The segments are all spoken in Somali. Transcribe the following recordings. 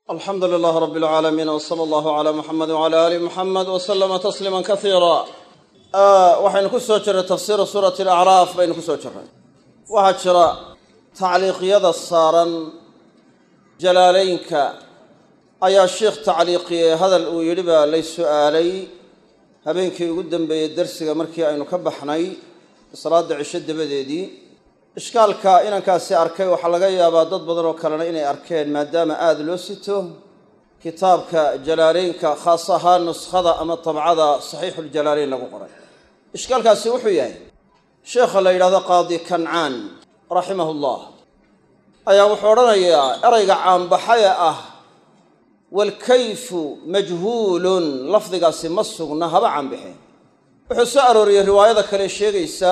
alxamdu lilah rab اlcaalamiin wsala allahu cala muxamedi wcala ali muxamed waslama tasliima kaiira waxaynu ku soo jirray tafsiiru suurati alacraaf baynu ku soo jirray waxaa jira tacliiqyada saaran jalaalaynka ayaa sheikh tacliiqiyey hadal uu yidhi baa lay su'aalay habeenkii ugu dambeeyey dersiga markii aynu ka baxnay salaada cisho dabadeedii ishkaalka inankaasi arkay waxaa laga yaabaa dad badan oo kalena inay arkeen maadaama aada loo sito kitaabka jalaalaynka khaas ahaan nuskhada ama tabcada saxiixuljalaalayn lagu qoray ishkaalkaasi wuxuu yahay sheekha la yidhahdo qaadi kancaan raximahullah ayaa wuxuu odhanayaa erayga caanbaxaya ah walkayfu majhuulun lafdigaasi ma sugna haba caanbaxeen wuxuu soo arooriyey riwaayada kale sheegaysa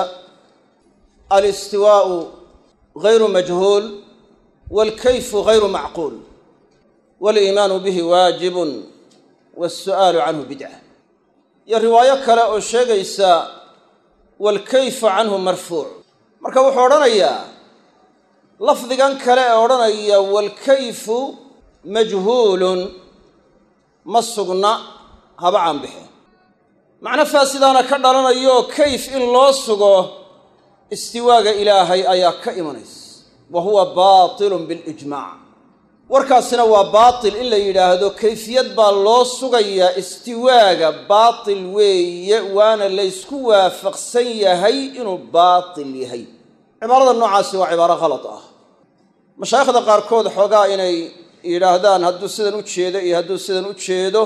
alistiwaau gayru majhuul walkayfu gayru macquul waliimaanu bihi waajibun waasu'aalu canhu bidca iyo riwaayo kale oo sheegaysa walkayfu canhu marfuuc marka wuxuu odhanayaa lafdigan kale ee odhanaya walkayfu majhuulun ma sugna haba caanbixeen macno faasidaana ka dhalanayo kayf in loo sugo istiwaaga ilaahay ayaa ka imanaysa wa huwa baatilun bilijmaac warkaasina waa baatil in la yidhaahdo kayfiyad baa loo sugayaa istiwaaga baatil weeye waana laysku waafaqsan yahay inuu baatil yahay cibaarada noocaasi waa cibaaro khalad ah mashaayikhda qaarkood xoogaa inay yidhaahdaan hadduu sidan u jeedo iyo hadduu sidan u jeedo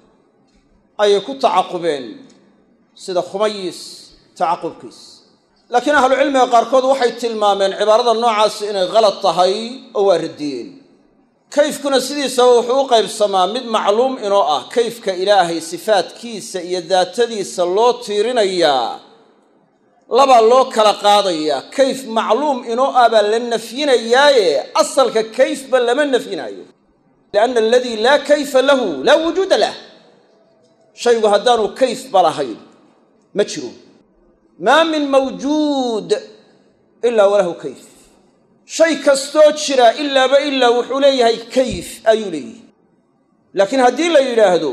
ayay ku tacaqubeen sida khumayis tacaqubkiis laakiin ahlucilmiga qaarkood waxay tilmaameen cibaarada noocaasi inay khalad tahay oo waa radiyeen kayfkuna sidiisaba wuxuu u qaybsamaa mid macluum inoo ah kayfka ilaahay sifaadkiisa iyo daatadiisa loo tiirinayaa labaa loo kala qaadayaa kayf macluum inoo ah baa la nafyinayaaye asalka kayfba lama nafyinayo lianna aladii laa kayfa lahu laa wujuuda lah shaygu haddaanu kayfba lahayn ma jiro maa min mawjuud ilaa walahu kayf shay kastoo jira ilaaba ilaa wuxuu leeyahay kayf ayuu leeyahay laakiin haddii la yidhaahdo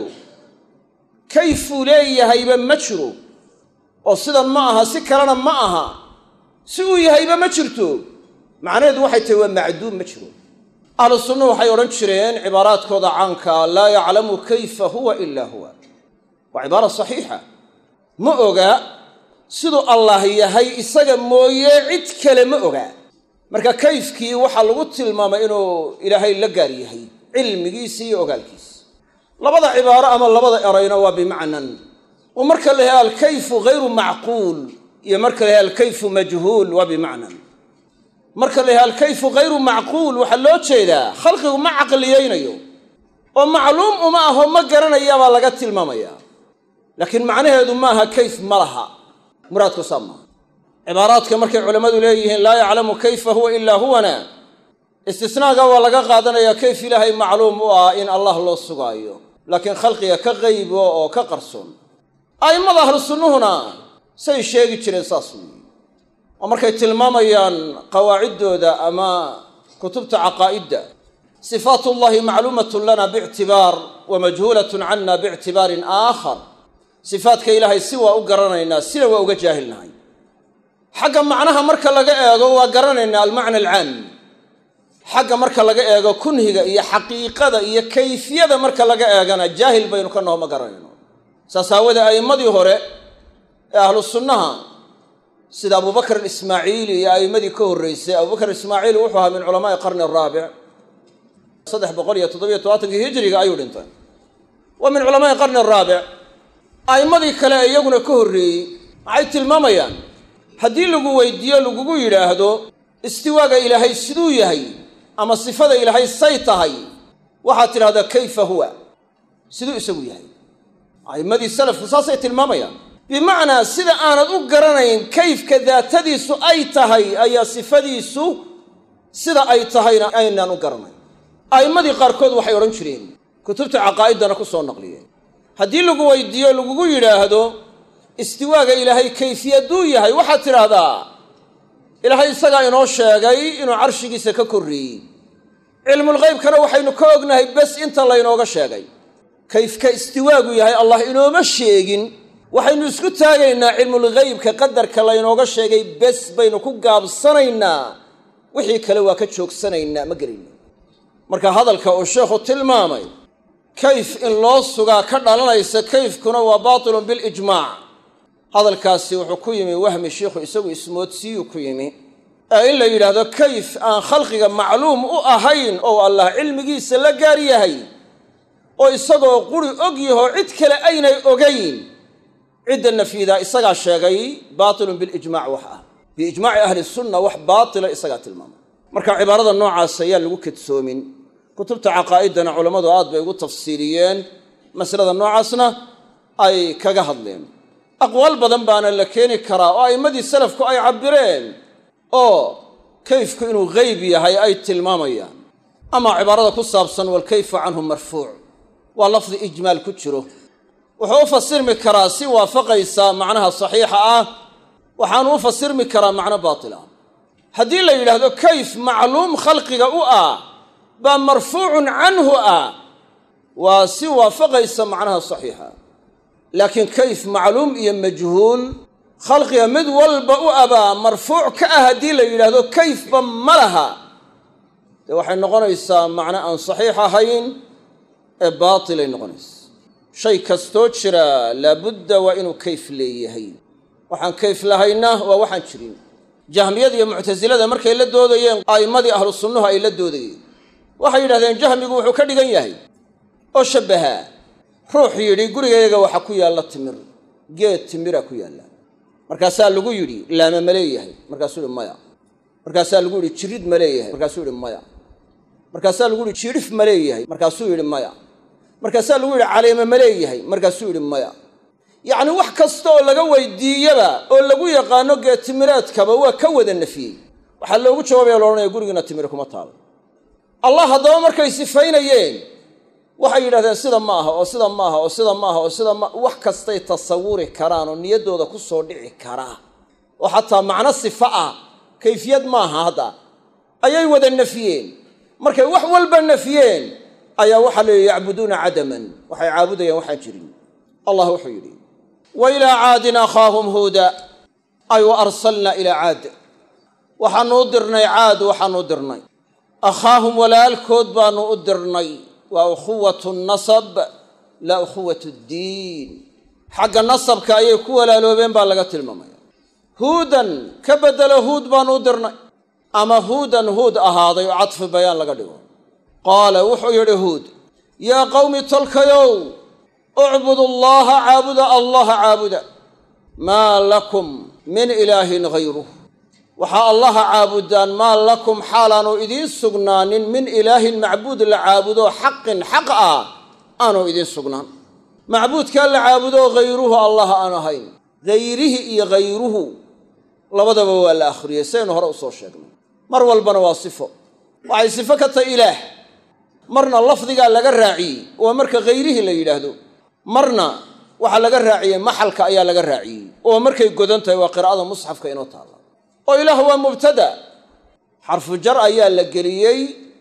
kayfuu leeyahayba ma jiro oo sidan ma aha si kalena ma aha si uu yahayba ma jirto macnaheedu waxay tahay waa macduum ma jiro ahlu sunnuhu waxay odhan jireen cibaaraadkooda caanka laa yaclamu kayfa huwa ilaa huwa waa cibaara saxiixa ma oga siduu allah yahay isaga mooye cid kale ma ogaa marka kayfkii waxaa lagu tilmaamay inuu ilaahay la gaar yahay cilmigiisa iyo ogaalkiisa labada cibaaro ama labada erayna waa bimacnan oo marka la yahay alkayfu gayru macquul iyo marka la yahay alkayfu majhuul waa bimacnan marka la yahay alkayfu gayru macquul waxaa loo jeedaa khalqigu ma caqliyeynayo oo macluum uma aho ma garanayaabaa laga tilmaamayaa laakiin macnaheedu maaha kayf ma laha muraadku saama cibaaraadka markay culammadu leeyihiin laa yaclamu kayfa huwa ilaa huwana istisnaaga waa laga qaadanayaa kayf ilaahay macluum u ah in allah loo sugaayo laakiin khalqiga ka qaybo oo ka qarsoon a'immada ahlu sunnuhuna say sheegi jireen saas weeye oo markay tilmaamayaan qawaaciddooda ama kutubta caqaa'idda sifaatullahi macluumatun lana biictibaar wa majhuulatun canna biictibaarin aakhar sifaadka ilaahay si waa u garanaynaa sina waa uga jaahilnahay xagga macnaha marka laga eego waa garanaynaa almacna alcaam xagga marka laga eego kunhiga iyo xaqiiqada iyo kayfiyada marka laga eegana jaahil baynu ka naho ma garanayno saas aawadee a'immadii hore ee ahlu sunnaha sida abubakr alismaaciili iyo a'immadii ka horraysay abubakr ismaaciili wuxuu ahaa min culamaa'i qarni araabic 377 hijriga ayuu dhintay waa min culamaa'i qarni araabic a'immadii kale ee iyaguna ka horreeyey maxay tilmaamayaan haddii lagu weydiiyo lagugu yidhaahdo istiwaaga ilaahay siduu yahay ama sifada ilaahay say tahay waxaad tidhahdaa kayfa huwa siduu isagu yahay a'immadii salafku saasay tilmaamayaan bimacnaa sida aanad u garanayn kayfka daatadiisu ay tahay ayaa sifadiisu sida ay tahayna aynaan u garanayn a'immadii qaarkood waxay odhan jireen kutubta caqaa'iddana ku soo naqliyeen haddii lagu weydiiyo lagugu yidhaahdo istiwaaga ilaahay kayfiyadduu yahay waxaad tidhaahdaa ilaahay isagaa inoo sheegay inuu carshigiisa ka korreeyey cilmulghaybkana waxaynu ka ognahay bes inta laynooga sheegay kayfka istiwaagu yahay allah inooma sheegin waxaynu isku taagaynaa cilmulghaybka qadarka laynooga sheegay bes baynu ku gaabsanaynaa wixii kale waa ka joogsanaynaa ma gelayno marka hadalka uu sheekhu tilmaamay kayf in loo sugaa ka dhalanaysa kayfkuna waa baatilun bilijmaac hadalkaasi wuxuu ku yimi wahmi sheikhu isagu ismoodsiiyuu ku yimi in la yidhaahdo kayf aan khalqiga macluum u ahayn oo allah cilmigiisa la gaar yahay oo isagoo quri og yahoo cid kale aynay ogayn cidda nafyidaa isagaa sheegay baatilun bilijmaac wax ah biijmaaci ahli sunna wax baatila isagaa tilmaamay marka cibaarada noocaas ayaan lagu kadsoomin kutubta caqaa'idana culammadu aad bay ugu tafsiiliyeen masalada noocaasna ay kaga hadleen aqwaal badan baana la keeni karaa oo a'immadii salafku ay cabbireen oo kayfku inuu gayb yahay ay tilmaamayaan ama cibaarada ku saabsan walkayfu canhu marfuuc waa lafdi ijmaal ku jiro wuxuu u fasirmi karaa si waafaqaysa macnaha saxiixa ah waxaanu u fasirmi karaa macno baatil ah haddii la yidhaahdo kayf macluum khalqiga u ah baa marfuucun canhu ah waa si waafaqaysa macnaha saxiixa laakiin kayf macluum iyo majhuul khalqiga mid walba u abaa marfuuc ka ah haddii la yidhaahdo kayfba ma laha dee waxay noqonaysaa macno aan saxiix ahayn ee baatilay noqonaysa shay kastoo jira laabudda waa inuu kayf leeyahay waxaan kayf lahayna waa waxaan jirin jahmiyada iyo muctasilada markay la doodayeen a'immadii ahlu sunnuhu ay la doodayeen waxay yidhahdeen jahmigu wuxuu ka dhigan yahay oo shabbahaa ruux yidhi gurigayga waxa ku yaalla timir geed timira ku yaalla markaasaa lagu yidhi laama ma leeyahay markaasuu yidhi maya markaasaa lagu yidhi jirid ma leeyahay markaasuu yidhi maya markaasaa lagu yidhi jidhif ma leeyahay markaasuu yidhi maya markaasaa lagu yidhi caleeme ma leeyahay markaasuu yidhi maya yacni wax kasta oo laga weydiiyaba oo lagu yaqaano geedtimireedkaba waa ka wada nafiyey waxaa loogu jawaabaya loodhanaya gurigiina timir kuma taalo allah haddaba markay sifaynayeen waxay yidhahdeen sida ma aha oo sida ma aha oo sida ma aha oo sida wax kastay tasawuri karaan oo niyaddooda ku soo dhici karaa oo xataa macno sifa ah kayfiyad maaha hadda ayay wada nafiyeen markay wax walba nafiyeen ayaa waxaa leeyahy yacbuduuna cadaman waxay caabudayaan waxaan jirin allah wuxuu yidhi wa ilaa caadin akhaahum huuda ay wa arsalnaa ilaa caad waxaanu u dirnay caad waxaanu u dirnay akhaahum walaalkood baanu u dirnay waa ukhuwatu nasab laa ukhuwatu ddiin xagga nasabka ayay ku walaaloobeen baa laga tilmaamaya huudan ka beddelo huud baanu u dirnay ama huudan huud ahaaday oo cadfi bayaan laga dhigo qaala wuxuu yidhi huud yaa qawmi tolkayow ucbudu allaha caabuda allaha caabuda maa lakum min ilaahin hayruh waxaa allaha caabudaan maa lakum xaalaanu idiin sugnaanin min ilaahin macbuud la caabudo xaqin xaq ah aanu idiin sugnaan macbuudkaa la caabudo hayruhu allah aan ahayn hayrihi iyo hayruhu labadaba waa la akhriyey saynu hore usoo sheegnay mar walbana waa sifo waxay sifo ka tahay ilaah marna lafdigaa laga raaciyey waa marka hayrihi la yidhaahdo marna waxaa laga raaciyey maxalka ayaa laga raaciyey oo markay godan tahay waa qiraa'ada musxafka inoo taalla oo ilaah waa mubtada xarfu jar ayaa la geliyey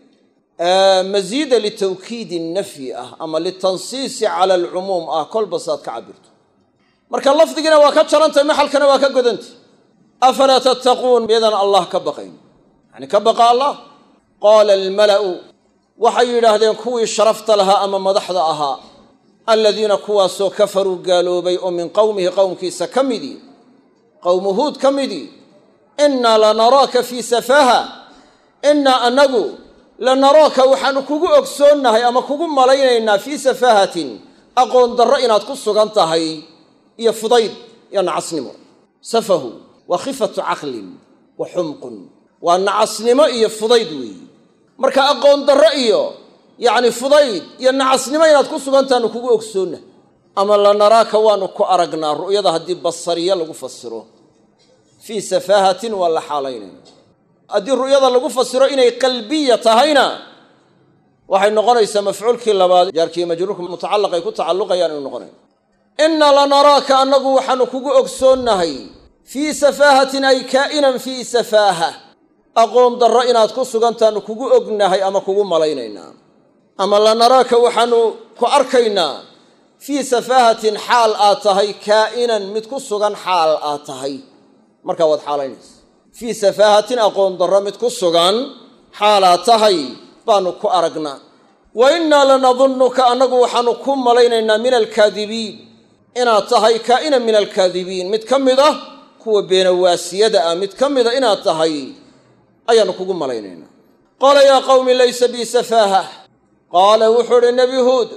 masiida litawkiidi nafyi ah ama litansiisi cala alcumuum ah kolba saad ka cabirto marka lafdigina waa ka jarantahay maxalkana waa ka godantay afalaa tattaquun miyadan allah ka baqayn yani ka baqa allah qaala almala'u waxay yidhaahdeen kuwii sharafta lahaa ama madaxda ahaa aladiina kuwaasoo kafaruu gaaloobay oo min qowmihi qowmkiisa ka midii qowmu huud ka midii innaa lanaraaka fii safaaha innaa annagu lanaraaka waxaanu kugu ogsoonnahay ama kugu malaynaynaa fii safaahatin aqoon darro inaad ku sugan tahay iyo fudayd iyo nacasnimo safahu waa khifatu caqlin wa xumqun waa nacasnimo iyo fudayd weeye marka aqoon darro iyo yacni fudayd iyo nacasnimo inaad ku sugantaanu kugu ogsoonna ama lanaraaka waanu ku aragnaa ru'yada haddii basariya lagu fasiro fii safaahatin waa la xaalaynaya haddii ru'yada lagu fasiro inay qalbiya tahayna waxay noqonaysaa mafcuulkii labaad jaarkiiyo majruurka mutacallaq ay ku tacalluqayaan inuu noqonayo innaa lanaraaka annagu waxaanu kugu ogsoonnahay fii safaahatin ay kaa'inan fii safaaha aqoon darro inaad ku sugantaanu kugu ognahay ama kugu malaynaynaa ama lanaraaka waxaanu ku arkaynaa fii safaahatin xaal aad tahay kaa'inan mid ku sugan xaal aad tahay markaa waad xaalaynaysa fii safaahatin aqoon darro mid ku sugan xaal aad tahay baanu ku aragnaa wa innaa lanadunnuka annagu waxaanu ku malaynaynaa min alkaadibiin inaad tahay kaa'inan min alkaadibiin mid ka mid ah kuwa beenawaasiyada ah mid ka mida inaad tahay ayaannu kugu malaynaynaa qaala yaa qawmi laysa bii safaaha qaala wuxuu idhi nebi huud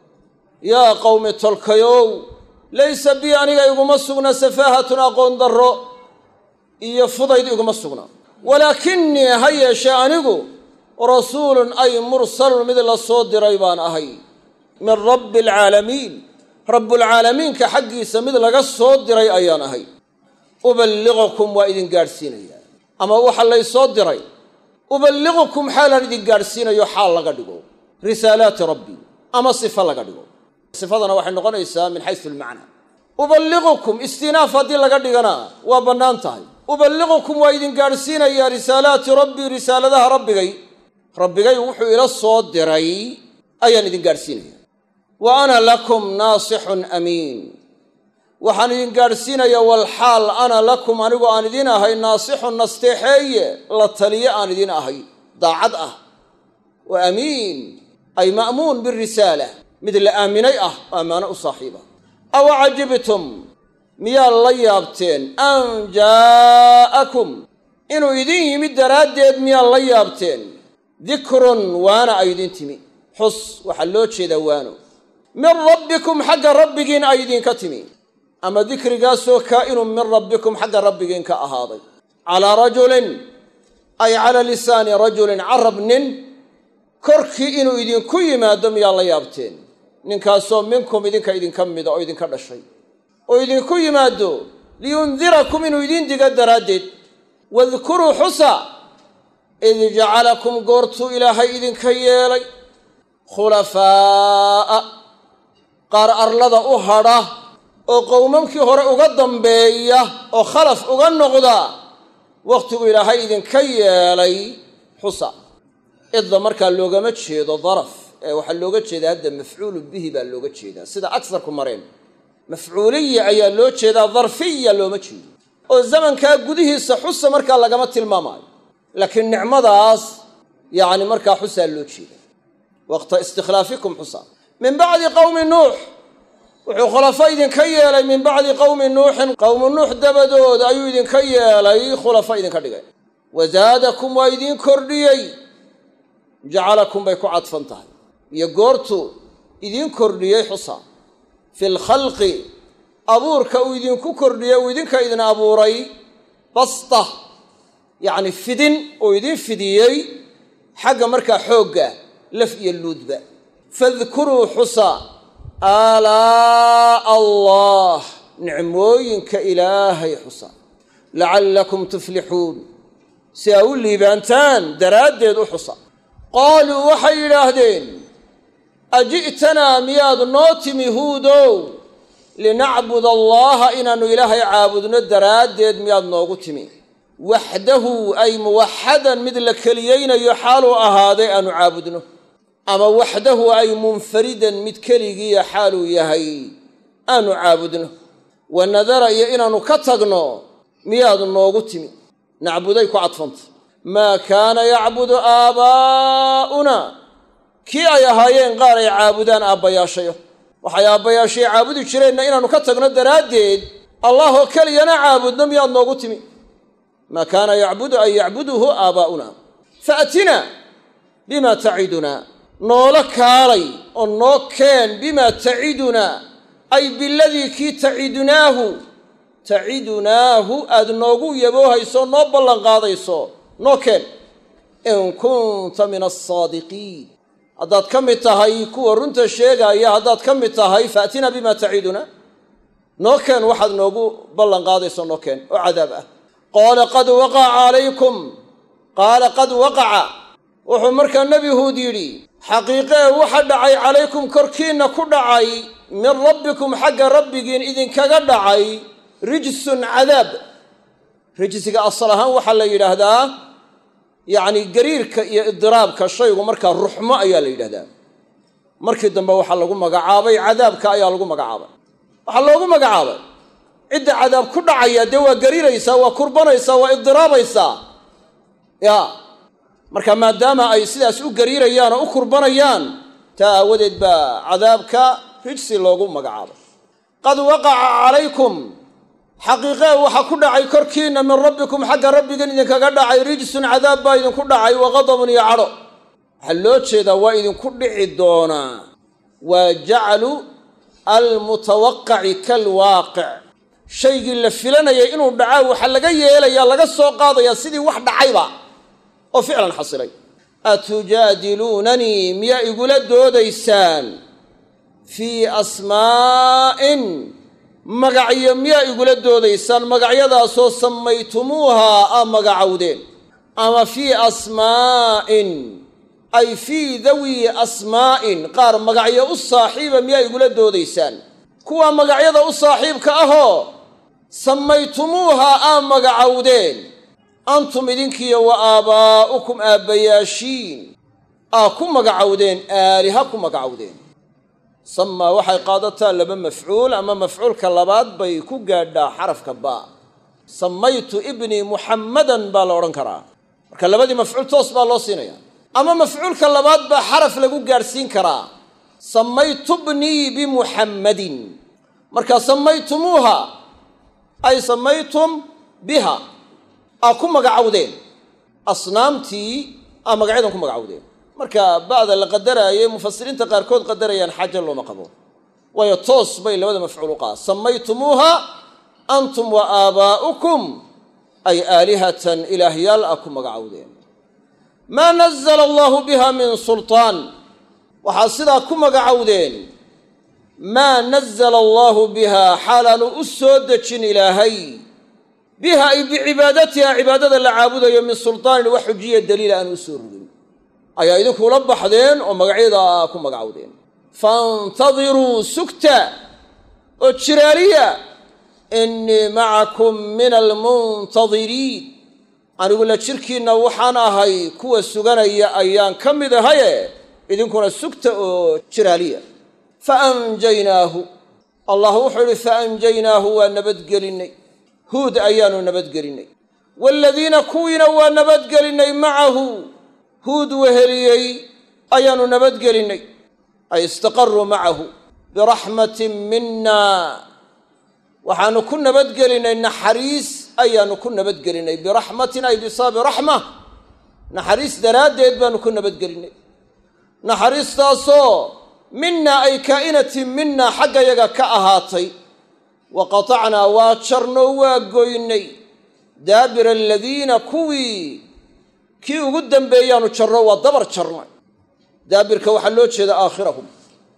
yaa qawmi tolkayow laysa bii aniga iguma sugna safaahatun aqoon darro iyo fudayd iguma sugna walaakinnii ha yeeshee anigu rasuulun ay mursalun mid la soo diray baan ahay min rabbi alcaalamiin rabbulcaalamiinka xaggiisa mid laga soo diray ayaan ahay uballiqukum waa idin gaadhsiinayaa ama waxa laysoo diray uballiqukum xaalaan idin gaadhsiinayo xaal laga dhigo risaalaati rabbi ama sifa laga dhigo sifadana waxay noqonaysaa min xaysu almacnaa uballiqukum istinaaf haddii laga dhigana waa bannaan tahay uballiqukum waa idin gaadhsiinayaa risaalaati rabbii risaaladaha rabbigay wuxuu ila soo diray ayaan idin gaadhsiinaya wa ana lakum naasixun amiin waxaan idin gaadhsiinayaa walxaal ana lakum anigu aan idin ahay naasixun nasteexeeye la taliye aan idin ahay daacad ah wa amiin ay ma'muun birisaala mid la aaminay ah oo ammaano u saaxiiba aw cajibtum miyaa la yaabteen an jaa'akum inuu idin yimid daraaddeed miyaa la yaabteen dikrun waana ay idin timi xus waxaa loo jeedaa waano min rabbikum xagga rabbigiin ay idinka timi ama dikrigaasoo kaa'inun min rabbikum xagga rabbigiin ka ahaaday calaa rajulin ay calaa lisaani rajulin carab nin korkii inuu idinku yimaado miyaa la yaabteen ninkaasoo minkum idinka idinka mida oo idinka dhashay oo idinku yimaado liyundirakum inuu idin diga daraaddeed wadkuruu xusa id jacalakum goortuu ilaahay idinka yeelay khulafaa'a qaar arlada u hadha oo qowmamkii hore uga dambeeya oo khalaf uga noqda wakhtigu ilaahay idinka yeelay xusa idda markaa loogama jeedo daraf ee waxaa looga jeedaa hadda mafcuulu bihi baa looga jeedaa sida agsarku mareen mafcuuliya ayaa loo jeedaa darfiya looma jeedo oo zamankaa gudihiisa xusa markaa lagama tilmaamaayo laakiin nicmadaas yacni markaa xusaa loo jeeda waqta istikhlaafikum xusa min bacdi qowmi nuux wuxuu khulafo idinka yeelay min bacdi qowmi nuuxin qowmu nuux dabadood ayuu idinka yeelay khulafo idinka dhigay wazaadakum waa idiin kordhiyey jacalakum bay ku cadfan tahay iyo goortu idiin kordhiyey xusa fi lkhalqi abuurka uu idinku kordhiyey uu idinka idin abuuray basta yacni fidin uu idin fidiyey xagga markaa xoogga laf iyo luudba fadkuruu xusa aalaa allah nicmooyinka ilaahay xusa lacallakum tuflixuun si aa u liibaantaan daraaddeed u xusa qaaluu waxay yidhaahdeen aji'tanaa miyaad noo timi huudow linacbud allaha inaannu ilaahay caabudno daraaddeed miyaad noogu timi waxdahu ay muwaxadan mid la keliyeynayo xaaluu ahaaday aanu caabudno ama waxdahu ay munfaridan mid keligiiya xaaluu yahay aanu caabudno wa nadara iyo inaannu ka tagno miyaad noogu timi nacbuday ku cadfanta maa kaana yacbudu aabaa'una kii ay ahaayeen qaar ay caabudaan aabbayaashayo waxay aabbayaashay caabudi jireenna inaannu ka tagno daraaddeed allahoo keliyana caabudno miyaad noogu timi maa kaana yacbudu ay yacbuduhu aabaa'una faatina bimaa tacidunaa noola kaalay oo noo keen bimaa tacidunaa ay biladii kii tacidunaahu aad noogu yaboohayso noo ballanqaadayso noo keen in kunta min alsaadiqiin haddaad ka mid tahay kuwa runta sheegaaya haddaad ka mid tahay faatina bimaa tacidunaa noo keen waxaad noogu ballanqaadayso noo keen oo cadaab ah qaala qad waqaca wuxuu markaa nebi huud yidhi xaqiiqee waxa dhacay calaykum korkiinna ku dhacay min rabbikum xagga rabbigiin idinkaga dhacay rijsun cadaab rijsiga asal ahaan waxaa la yidhaahdaa yacni gariirka iyo idiraabka shaygu markaa ruxmo ayaa la yidhahdaa. markii dambe waxaa lagu magacaabay cadaabka ayaa lagu magacaabay. waxaa loogu magacaabay cidda cadaab ku dhacaya dee waa gariiraysaa, waa kurbanaysaa, waa idiraabaysaa ya marka maadaama ay sidaas u gariirayaan oo u kurbanayaan taa aawadeed baa cadaabka rijsi loogu magacaabay. qad waqaca calaykum xaqiiqee waxaa ku dhacay korkiinna min rabbikum xagga rabbigan idinkaga dhacay rijsun cadaab baa idinku dhacay wa qadabun iyo cadho. waxaa loo jeedaa waa idinku dhici doonaa waa jaclu almutawaqaci kalwaaqic, shaygii la filanayay inuu dhacaa waxaa laga yeelayaa laga soo qaadayaa sidii wax dhacayba oo ficlan xasilay. atujaadiluunanii miyaa igula doodaysaan fii asmaa'in magacyo miyaa igula doodaysaan magacyadaasoo samaytumuuhaa aa magacowdeen, ama fii asmaa'in ay fii dawi asmaa'in qaar magacyo u saaxiiba miyaa igula doodaysaan, kuwa magacyada u saaxiibka ahoo samaytumuuhaa aa magacowdeen, antum idinkiiyo wa aabaa'ukum aabbayaashiin aa ku magacowdeen, aaliha ku magacowdeen. samaa waxay qaadataa laba mafcuul ama mafcuulka labaad bay ku gaadhaa xarafka baa. samaytu ibnii muxammadan baa la odhan karaa, marka labadii mafcuul toos baa loo siinaya. ama mafcuulka labaad baa xaraf lagu gaadhsiin karaa, samaytu bnii bimuxammadin, marka samaytumuuha ay samaytum biha aa ku magacowdeen, asnaamtii aa magacyadan ku magacowdeen. marka ba'da la qadaraaye mufasiriinta qaarkood qadarayaan xaaja looma qabo, waayo toos bay labada mafcuul u qaada. samaytumuuha antum wa aabaa'ukum ay aalihatan ilaahyaal aa ku magacowdeen. maa nazala allahu biha min sultaan, waxaa sidaa ku magacowdeen maa nazala allahu biha xaalaanu u soo dejin ilaahay, biha ay bicibaadatiha cibaadada la caabudayo min sultaanin wax xujiya daliila aan u soo rogin ayaa idinkula baxdeen oo magacyada ku magacowdeen. faintadiruu sugta oo jiraaliya innii macakum min almuntadiriin, anigu la jirkiinna waxaan ahay kuwa suganaya ayaan ka mid ahaye idinkuna sugta oo jiraaliya. faanjaynaahu, allah wuxuu yidhi faanjaynaahu waa nabadgelinnay, huud ayaanu nabadgelinnay, waaladiina kuwiina waa nabadgelinnay macahu huud weheliyey ayaanu nabadgelinnay, ay istaqaruu macahu biraxmatin minna, waxaanu ku nabadgelinnay naxariis ayaanu ku nabadgelinnay, biraxmatin ay bisaabi raxma, naxariis daraaddeed baanu ku nabadgelinnay, naxariistaasoo minna ay kaa'inatin minna xaggayaga ka ahaatay. wa qatacnaa waa jarnoo waa goynay daabira aladiina kuwii kii ugu dambeeyaanu jarno waa dabar jarnay. daabirka waxaa loo jeeda aakhirahum,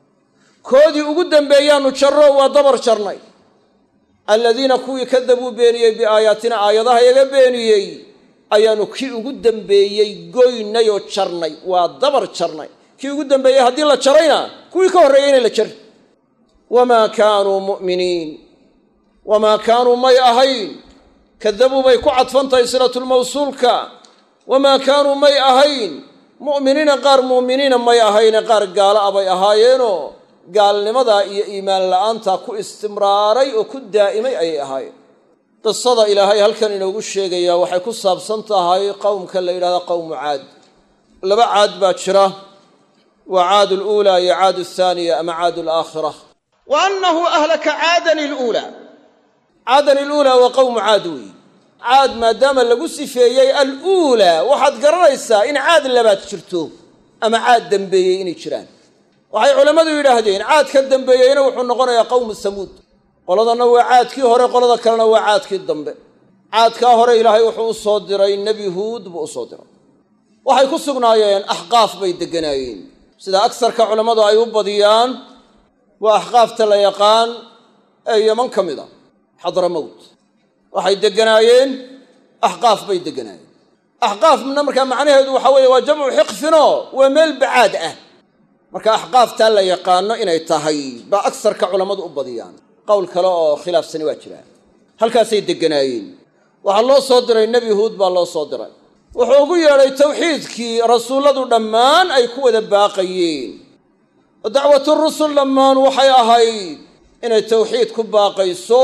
koodii ugu dambeeyaanu jarno waa dabar jarnay. aladiina kuwii kadabuu beeniyey biaayaatina aayadaha yaga beeniyey ayaanu kii ugu dambeeyey goynay oo jarnay, waa dabar jarnay. kii ugu dambeeyey haddii la jarayna kuwii ka horreeyey inay la jarin. wamaa kaanuu mu'miniin, wamaa kaanuu may ahayn, kadabuu bay ku cadfantahay silatulmawsuulka. wamaa kaanuu may ahayn mu'miniina qaar mu'miniina may ahayne qaar gaala a bay ahaayeenoo gaalnimadaa iyo iimaan la'aantaa ku istimraaray oo ku daa'imay ayay ahaayeen. qisada ilaahay halkan inoogu sheegayaa waxay ku saabsan tahay qowmka la yidhahda qowmu caad. laba caad baa jira, waa caad aluulaa iyo caad athaaniya ama caad alaakhira. wa annahu ahlaka caadan iluulaa, caadan iluulaa waa qowmu caad weeye. caad maadaama lagu sifeeyey aluulaa waxaad garanaysaa in caad labaad jirto ama caad dambeeyey inay jiraan. waxay culammadu yidhaahdeen caad ka dambeeyeyna wuxuu noqonayaa qowmu samuud, qoladanna waa caadkii hore, qolada kalena waa caadkii dambe. caadkaa hore ilaahay wuxuu u soo diray nebi huud buu u soo diray. waxay ku sugnaayeen axqaaf bay degganaayeen, sida agsarka culammadu ay u badiyaan waa axqaafta la yaqaan ee yaman ka mid a, xadramowt. waxay degganaayeen axqaaf bay degganaayeen. axqaafna markaa macnaheedu waxa weeye waa jamcu xiqfinoo waa meel bacaad ah. marka axqaaftaa la yaqaano inay tahay baa agsarka culammadu u badiyaan. qowl kale oo khilaafsani waa jiraa. halkaasay degganaayeen. waxaa loo soo diray nebi huud baa loo soo diray. wuxuu ugu yeedhay tawxiidkii rasuulladu dhammaan ay ku wada baaqayeen oo dacwatu rusul dhammaan waxay ahayd inay tawxiid ku baaqayso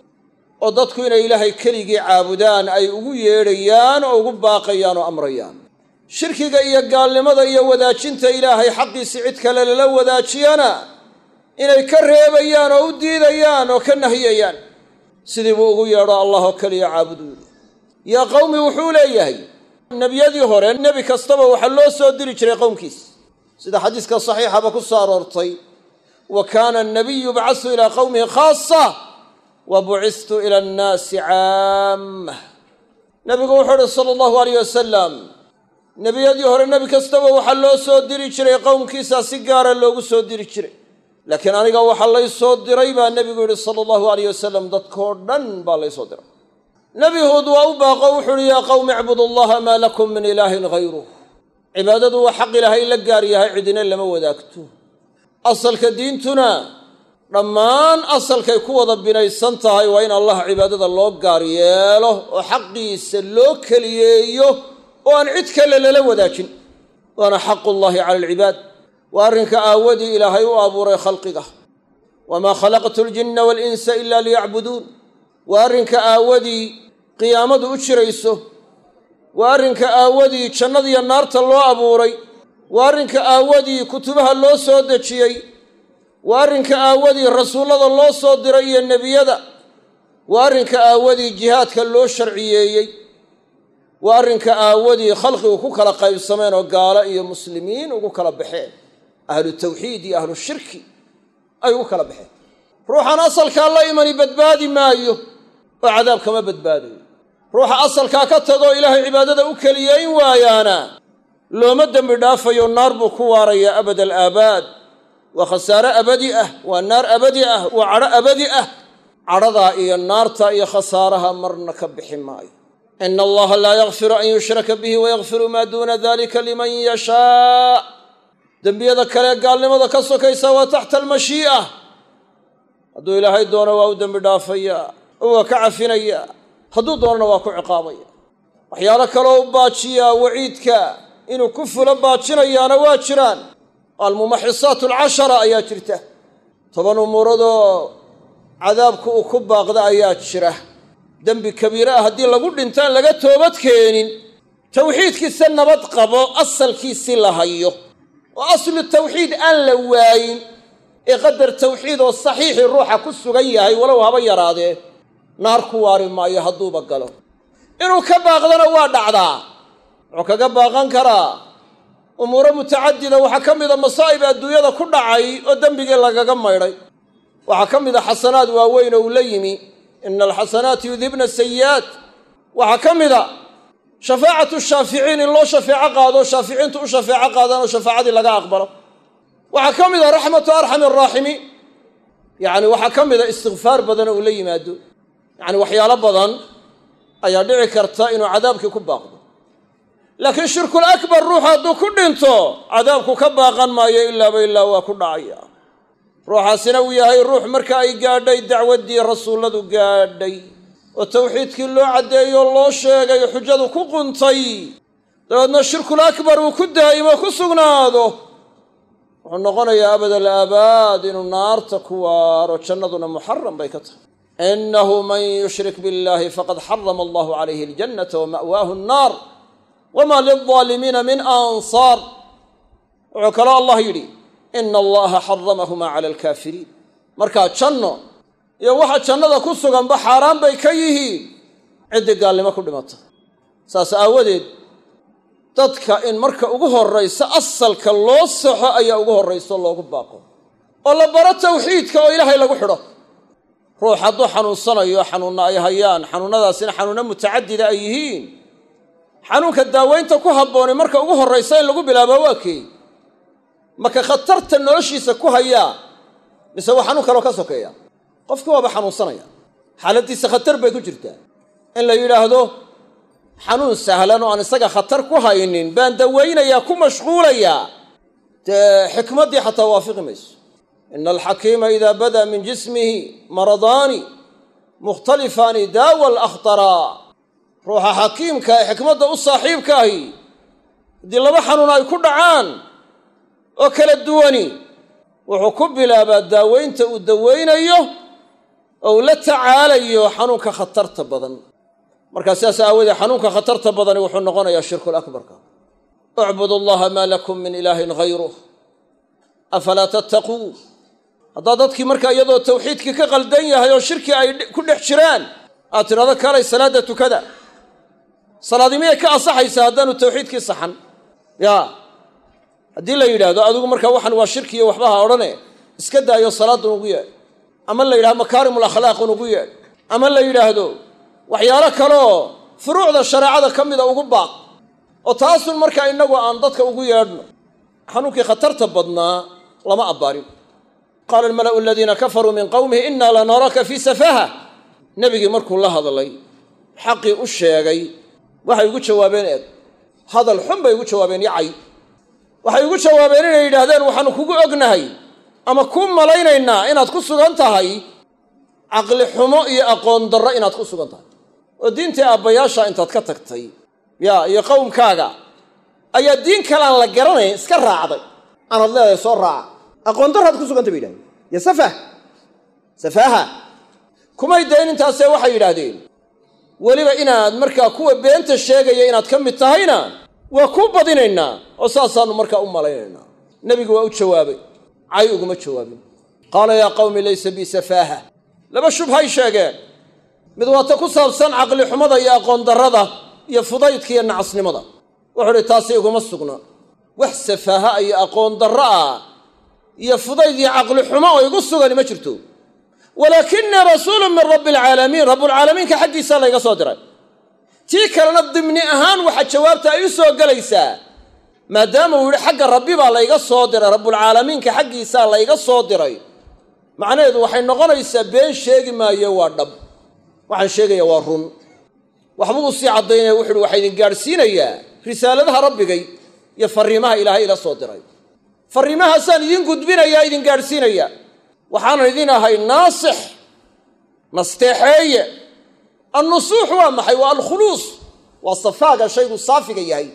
oo dadku inay ilaahay keligii caabudaan ay ugu yeedhayaan oo ugu baaqayaan oo amrayaan shirkiga iyo gaalnimada iyo wadaajinta ilaahay xaqiisi cid kale lala wadaajiyana inay ka reebayaan oo u diidayaan oo ka nahiyayaan sidii buu ugu yeedho allah oo keliya caabudu yaa qawmi wuxuu leeyahay nebiyadii hore nebi kastaba waxaa loo soo diri jiray qowmkiis sida xadiiska saxiixaba ku soo aroortay wa kaana annabiyu yubcasu ilaa qowmihi khaasa wa bucistu ila annaasi caamah nebigu wuxuu uhi sala allahu alayh wasalam nebiyadii hore nebi kastaba waxaa loo soo diri jiray qowmkiisa si gaara loogu soo diri jiray laakiin aniga waxaa lay soo diray baa nebigu yidhi sala allahu alayh wasalam dadkoo dhan baa lay soo diray nebi huud waa u baaqo wuxuu uhi yaa qawmi icbudu allaha maa lakum min ilaahin hayruh cibaadadu waa xaq ilaahay la gaar yahay cidina lama wadaagto asalka diintuna dhammaan asalkay ku wada binaysan tahay waa in allah cibaadada loo gaar yeelo oo xaqiisa loo keliyeeyo oo aan cid kale lala wadaajin waana xaqullaahi cala alcibaad waa arrinka aawadii ilaahay u abuuray khalqiga wamaa khalaqtu aljinna waalinsa ila liyacbuduun waa arrinka aawadii qiyaamadu u jirayso waa arrinka aawadii jannadiyo naarta loo abuuray waa arrinka aawadii kutubaha loo soo dejiyey waa arrinka aawadii rasuullada loo soo diray iyo nebiyada waa arrinka aawadii jihaadka loo sharciyeeyey waa arrinka aawadii khalqigu ku kala qaybsameen oo gaalo iyo muslimiin ugu kala baxeen ahlu tawxiid iyo ahlu shirki ay ugu kala baxeen ruuxaan asalkaa la imani badbaadi maayo oo cadaab kama badbaadayo ruuxa asalkaa ka tagoo ilaahay cibaadada u keliyeyn waayaana looma dembi dhaafayo naar buu ku waarayaa abad alaabaad waa khasaare abadi ah waa naar abadi ah waa cadho abadi ah cadhadaa iyo naarta iyo khasaaraha marna ka bixi maayo ina allaha laa yakfiru an yushraka bihi wayakfiru maa duuna dalika liman yashaa dembiyada kale gaalnimada ka sokaysa waa taxta almashii'a hadduu ilaahay doono waa u dembi dhaafayaa oo waa ka cafinayaa hadduu doonana waa ku ciqaabaya waxyaalo kaloo u baajiyaa waciidka inuu ku fulo baajinayaana waa jiraan almumaxisaat alcashara ayaa jirta 10 umuuradoo cadaabku uu ku baaqda ayaa jira dembi kabiira ah haddii lagu dhintaan laga toobad keenin tawxiidkiisa nabad qabo asalkiisii la hayo oo aslu tawxiid aan la waayin ee qadar tawxiid oo saxiixi ruuxa ku sugan yahay walow haba yaraadee naar ku waari maayo hadduuba galo inuu ka baaqdana waa dhacdaa wuxuu kaga baaqan karaa umuuro mutacadida waxaa ka mida masaa'ib adduunyada ku dhacay oo dembigii lagaga maydhay waxaa ka mida xasanaad waaweyn oo uu la yimi ina alxasanaati yudhibna sayi'aat waxaa ka mida shafaacatu shaaficiin in loo shafeeco qaado shaaficiintu u shafeeco qaadaan oo shafaacadii laga aqbalo waxaa ka mida raxmatu arxami araaximiin yacni waxaa ka mida istikfaar badan oo uu la yimaado yacni waxyaalo badan ayaa dhici karta inuu cadaabkii ku baaqdo laakiin shirkul akbar ruux hadduu ku dhinto cadaabku ka baaqan maayo ilaaba ilaa waa ku dhacaya ruuxaasina uu yahay ruux marka ay gaadhay dacwaddii rasuulladu gaadhay oo tawxiidkii loo caddeeyo loo sheegay xujadu ku quntay dabeedna shirkul akbar uu ku daa'imo ku sugnaado wuxuu noqonayaa abadal aabaad inuu naarta ku waaro jannaduna muxaram bay ka tahay innahu man yushrik biاllahi faqad xarama allahu calayhi aljannata wama'waahu annaar wamaa lilظaalimiina min ansaar wuxuu kaloo allah yidhi ina allaha xaramahumaa cala alkaafiriin markaa janno iyo waxa jannada ku suganba xaaraan bay ka yihiin ciddii gaalnimo ku dhimata saas aawadeed dadka in marka ugu horraysa asalka loo saxo ayaa ugu horrayso loogu baaqo oo la baro tawxiidka oo ilaahay lagu xidho ruux hadduu xanuunsanayo xanuunna ay hayaan xanuunnadaasina xanuunno mutacadida ay yihiin xanuunka daaweynta ku habboonay marka ugu horraysa in lagu bilaabo waa keey marka khatarta noloshiisa ku hayaa mise waa xanuun kaloo ka sokeeya qofkii waaba xanuunsanaya xaaladdiisa khatar bay ku jirtaa in la yidhaahdo xanuun sahlan oo aan isaga khatar ku haynin baan dawaynayaa ku mashquulayaa dee xikmaddii xataa waafiqi mayso ina alxakiima idaa badaa min jismihi maradaani mukhtalifaani daawa alakhtaraa ruuxa xakiimka ee xikmadda u saaxiibka ahi haddii laba xanuun ay ku dhacaan oo kala duwani wuxuu ku bilaabaa daaweynta uu dawaynayo oo uu la tacaalayo xanuunka khatarta badan markaa sidaas aawoodee xanuunka khatarta badani wuxuu noqonayaa shirkul akbarka ucbudu allaha maa lakum min ilaahin hayruh afalaa tattaquun haddaad dadkii markaa iyadoo tawxiidkii ka qaldan yahay oo shirki ay ku dhex jiraan aad tidhahdo kaalay salaadda tukada salaadii miyay ka ansaxaysaa haddaanu tawxiidkii saxan yaa haddii la yidhaahdo adigu markaa waxan waa shirkiyo waxba ha odhane iska daayo salaadun ugu yeedh ama la yidhahdo makaarimul akhlaaqun ugu yeedh ama la yidhaahdo waxyaalo kaleoo furuucda shareecada ka mida ugu baaq oo taasun markaa innagu aan dadka ugu yeedhno xanuunkii khatarta badnaa lama abbaarin qaala almala'u aladiina kafaruu min qowmihi innaa lanaraka fii safaaha nebigii markuu la hadlay xaqii u sheegay waxay ugu jawaabeen hadal xun bay ugu jawaabeen yacay waxay ugu jawaabeen inay yidhaahdeen waxaanu kugu ognahay ama kuu malaynaynaa inaad ku sugan tahay caqli xumo iyo aqoon darro inaad ku sugan tahay oo diintii aabbayaasha intaad ka tagtay iyo qowmkaaga ayaa diin kale aan la garanayn iska raacday aanaad leedahay soo raaca aqoon darraad ku sugantay bay yidhahdeen iyo safaaha kumay dayn intaasee waxay yidhaahdeen weliba inaad markaa kuwa beenta sheegaya inaad ka mid tahayna waa kuu badinaynaa oo saasaannu markaa u malaynaynaa nebigu waa u jawaabay cay uguma jawaabin qaala yaa qawmi laysa bii safaaha laba shubhay sheegeen mid waa ta ku saabsan caqli xumada iyo aqoon darrada iyo fudaydka iyo nacasnimada wuxuu uhi taasi iguma sugna wax safaaha iyo aqoon darro ah iyo fudayd iyo caqli xumo oo igu sugani ma jirto walaakinii rasuulun min rabbi alcaalamiin rabbulcaalamiinka xaggiisaa layga soo diray tii kalena dimni ahaan waxa jawaabta ay u soo gelaysaa maadaama uu yidhi xagga rabbi baa layga soo diray rabbulcaalamiinka xaggiisaa layga soo diray macnaheedu waxay noqonaysaa been sheegi maayo waa dhab waxaan sheegayaa waa run waxbuu u sii caddaynaya wuxu uhi waxaa idin gaadhsiinayaa risaaladaha rabbigay iyo farriimaha ilaahay ila soo diray farriimahaasaan idin gudbinayaa idin gaadhsiinayaa waxaanan idin ahay naasix nasteexeeye annusuux waa maxay waa alkhuluus waa safaaga shaygu saafiga yahay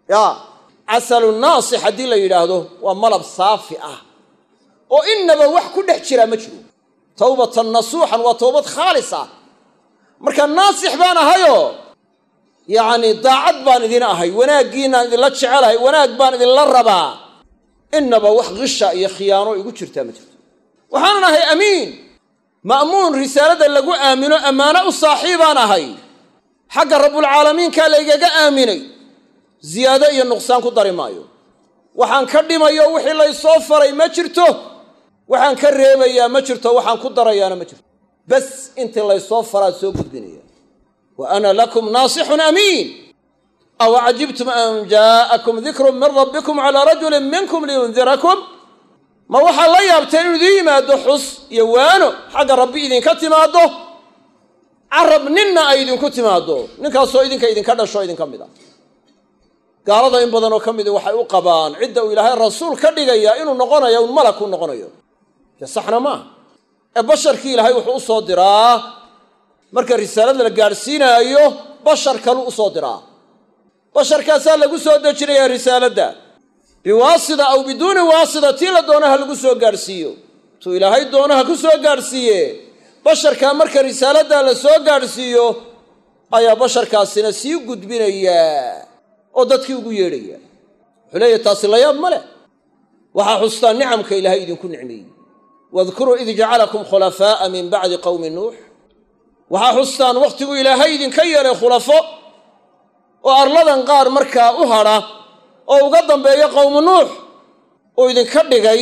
casalu naasix haddii la yidhaahdo waa malab saafi ah oo innaba wax ku dhex jiraa ma jiro tawbatan nasuuxan waa towbad khaalis ah marka naasix baan ahayoo yacni daacad baan idin ahay wanaaggiinaan idinla jecelahay wanaag baan idinla rabaa innaba wax qisha iyo khiyaano igu jirtaa ma jirto waxaanan ahay amiin ma'muun risaalada lagu aamino ammaano u saaxiibaan ahay xagga rabbulcaalamiinkaa laygaga aaminay ziyaado iyo nuqsaan ku dari maayo waxaan ka dhimayo wixii laysoo faray ma jirto waxaan ka reebayaa ma jirto waxaan ku darayaana ma jirto bas intii laysoo faraad soo gudbinaya wa ana lakum naasixun amiin aw cajibtum an jaa'akum dikrun min rabbikum calaa rajulin minkum liyundirakum ma waxaad la yaabteen inuu idiin yimaado xus iyo waano xagga rabbi idinka timaaddo carab ninna ay idinku timaaddo ninkaasoo idinka dhasho idinka mid ah gaalada in badan oo ka midi waxay u qabaan cidda uu ilaahay rasuul ka dhigaya inuu noqonayo un malak u noqonayo dee saxna maaha ee basharkii ilaahay wuxuu u soo diraa marka risaalada la gaadhsiinaayo bashar kalu u soo diraa basharkaasaa lagu soo dejinayaa risaaladda biwaasida aw biduuni waasida tii la doonaha lagu soo gaadhsiiyo tuu ilaahay doonaha ku soo gaadhsiiye basharkaa marka risaaladdaa la soo gaadhsiiyo ayaa basharkaasina sii gudbinayaa oo dadkii ugu yeedhaya wuxuu leeyahy taasi la yaab ma leh waxaa xustaan nicamka ilaahay idinku nicmeeyey wadkuruu id jacalakum khulafaa'a min bacdi qowmi nuux waxaa xustaan wakhtiguu ilaahay idinka yeelay khulafo oo arladan qaar markaa u hadha oo uga dambeeya qowmu nuux uu idinka dhigay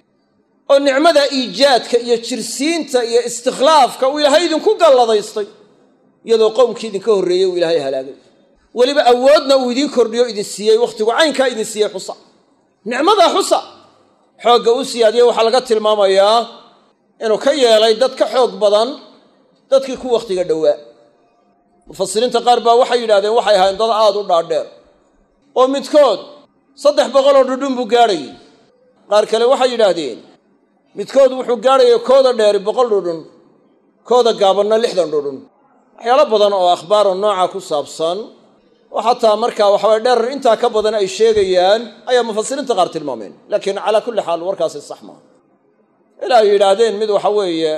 oo nicmada iijaadka iyo jirsiinta iyo istikhlaafka uu ilaahay idinku galladaystay iyadoo qowmkii idinka horreeyey uu ilaahay halaagay weliba awoodna uu idiin kordhiyo idin siiyey wakhtigu caynkaa idin siiyey xusa nicmadaa xusa xoogga u siyaadiyey waxaa laga tilmaamayaa inuu ka yeelay dad ka xoog badan dadkii ku wakhtiga dhowaa mufasiriinta qaar baa waxay yidhahdeen waxay ahayn dad aad u dhaadheer oo midkood 300 oo dhudhun buu gaadhayey qaar kale waxay yidhaahdeen midkood wuxuu gaadhayay kooda dheeri 100 dhudhun kooda gaabanna 60 dhudhun waxyaalo badan oo akhbaar oo nooca ku saabsan oo xataa markaa waxaway dherer intaa ka badan ay sheegayaan ayaa mufasiriinta qaar tilmaameen laakiin calaa kulli xaal warkaasi sax maaha ilaa ay yidhaahdeen mid waxa weeye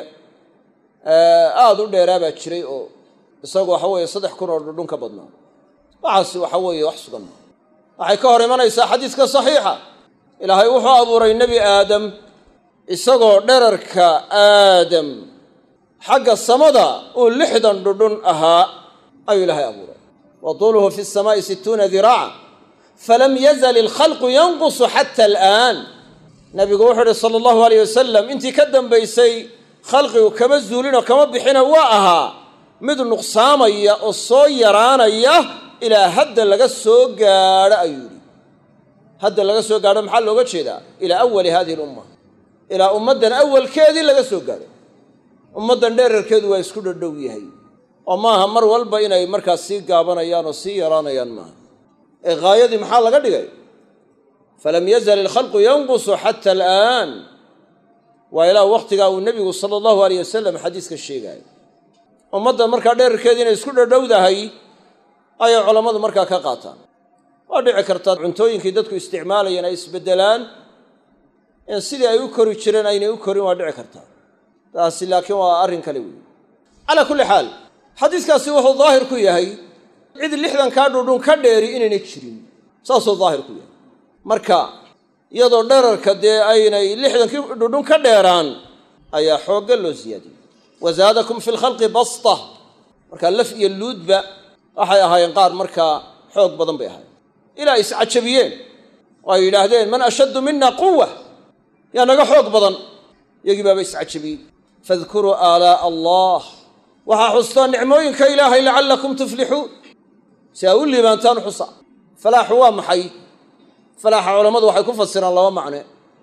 aada u dheeraa baa jiray oo isagu waxa weeye 3,000 oo dhudhun ka badnaa waxaasi waxa weeye wax sugan maaha waxay ka hor imanaysaa xadiiska saxiixa ilaahay wuxuu abuuray nebi aadam isagoo dherarka aadam xagga samada uu 60 dhudhun ahaa ayuu ilaahay abuuray wa tuuluhu fi الsamaa'i 60 diraaca falam yazal ilkhalqu yanqusu xata al'aan nabigu wuxuu uhi sala allahu alayh wasalam intii ka dambaysay khalqigu kama zuulinoo kama bixina waa ahaa mid nuqsaamaya oo soo yaraanaya ilaa hadda laga soo gaadho ayuu yidhi hadda laga soo gaadho maxaa looga jeedaa ilaa awali hadihi lumma ilaa ummaddan awalkeedii laga soo gaadho ummaddan dherarkeedu waa isku dhadhow yahay oo maaha mar walba inay markaas sii gaabanayaan oo sii yaraanayaan maaha ee ghaayadii maxaa laga dhigay falam yazal ilkhalqu yanqusu xata al'aan waa ilaa wakhtigaa uu nebigu sala allahu alayh wasalam xadiiska sheegaayo ummadda markaa dherarkeedii inay isku dhadhowdahay ayay culammadu markaa ka qaataan waa dhici kartaa cuntooyinkii dadku isticmaalayeen ay isbeddelaan in sidii ay u kori jireen aynay u korin waa dhici kartaa taasi laakiin waa arrin kale weeye calaa kulli xaal xadiiskaasi wuxuu daahir ku yahay cid 60kaa dhudhun ka dheeri inaynay jirin saasuu daahir ku yahay marka iyadoo dherarka dee aynay 60kii dhudhun ka dheeraan ayaa xoogga loo siyaadiyey wazaadakum fi lkhalqi basta markaa laf iyo luudba waxay ahaayeen qaar markaa xoog badan bay ahaayeen ilaa iscajabiyeen oo ay yidhaahdeen man ashaddu mina quwa yaa naga xoog badan iyagii baaba iscajabiyey fadkuruu aalaa'a allah waxaa xustaa nicmooyinka ilaahay lacallakum tuflixuun si aa u liibaantaan xusa falaaxu waa maxay falaaxa culammadu waxay ku fasiraan 2 macne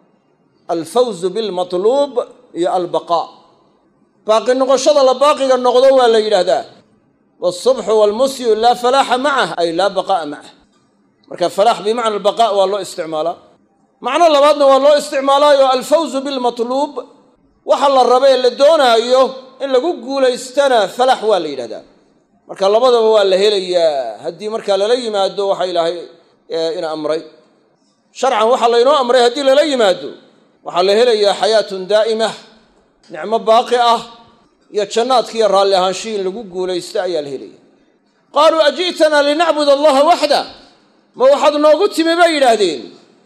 alfawzu bilmatluub iyo albaqaa baaqi noqoshada la baaqiga noqdo waa la yidhaahdaa waalsubxu waalmusyu laa falaaxa macah ay laa baqaa'a macah marka falaax bimacna albaqaa waa loo isticmaalaa macno labaadna waa loo isticmaalaayo alfawzu bilmatluub waxa la raba ee la doonaayo in lagu guulaystana falaax waa la yidhahdaa marka labadaba waa la helayaa haddii markaa lala yimaado waxa ilaahay ina amray sharcan waxaa laynoo amray haddii lala yimaado waxaa la helayaa xayaatun daa'imah nicmo baaqi ah iyo jannaadki iyo raalli ahaanshii in lagu guulaysto ayaa la helaya qaaluu aji'tanaa linacbud allaha waxda ma waxaad noogu timi bay yidhaahdeen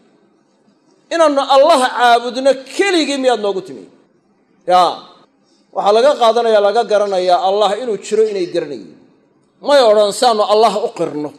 inaannu allah caabudno keligii miyaad noogu timi yaa waxaa laga qaadanaya laga garanayaa allah inuu jiro inay garanayeen may odhan saannu allah u qirno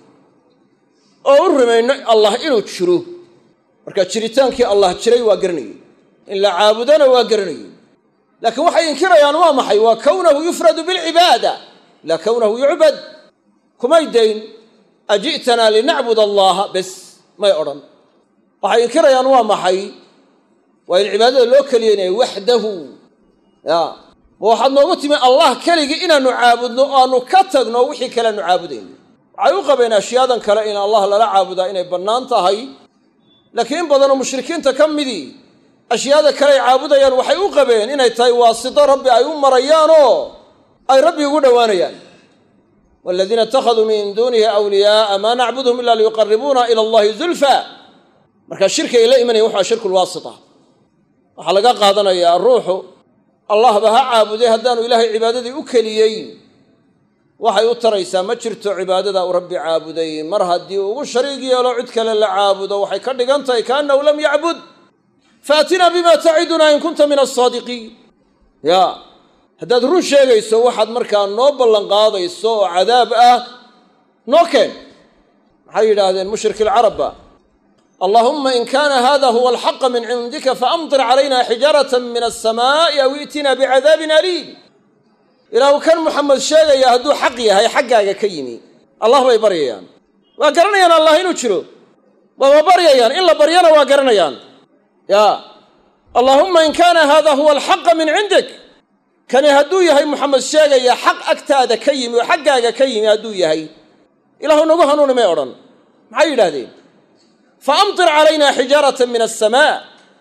oo u rumayno allah inuu jiro marka jiritaankii allah jiray waa garanayeen in la caabudana waa garanayeen laakiin waxay inkirayaan waa maxay waa kownahu yufradu bilcibaada laa kownahu yucbad kumay dayn aji'tanaa linacbud allaha bes may odhan waxay inkirayaan waa maxay waa in cibaadada loo keliyanaya waxdahu ya ma waxaad noogu timi allah keligii inaannu caabudno oo aannu ka tagno wixii kale aanu caabudayno waxay u qabeen ashyaadan kale in allah lala caabudaa inay bannaan tahay laakiin in badanoo mushrikiinta ka midii ashyaada kale ay caabudayaan waxay u qabeen inay tahay waasito rabbi ay u marayaanoo ay rabbi ugu dhowaanayaan waaladiina ittakhaduu min duunihi awliyaa'a maa nacbuduhum ila liyuqarribuuna ila allahi zulfa markaa shirki ay la imanayan waxaa shirkulwaasita waxaa laga qaadanayaa ruuxu allahba ha caabuday haddaanu ilaahay cibaadadii u keliyeyn waxay u taraysaa ma jirto cibaadada uu rabbi caabuday mar haddii ugu shariig yeelo cid kale la caabudo waxay ka dhigan tahay kaannahu lam yacbud faatinaa bima tacidunaa in kunta min alsaadiqiin ya haddaad run sheegayso waxaad markaa noo ballanqaadayso oo cadaab ah noo keen maxay yidhaahdeen mushriki alcarabba allahumma in kaana hada huwa alxaqa min cindika faamtir calayna xijaaratan min alsamaa'i aw i'tinaa bicadaabin aliim ilaahu kan muxamed sheegaya hadduu xaq yahay xaggaaga ka yimi allah bay baryayaan waa garanayaan allah inuu jiro waaba baryayaan in la baryana waa garanayaan ya allaahumma in kaana hada huwa alxaqa min cindik kani hadduu yahay muxamed sheegaya xaq agtaada ka yimi oo xaggaaga ka yimi hadduu yahay ilaahu nagu hanuuni may odhan maxay yidhaahdeen fa amtir calaynaa xijaaratan min alsamaa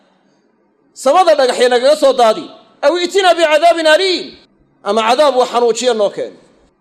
samada dhagaxya nagaga soo daadi aw i'tinaa bicadaabin aliim ama cadaab uu xanuujiya noo keen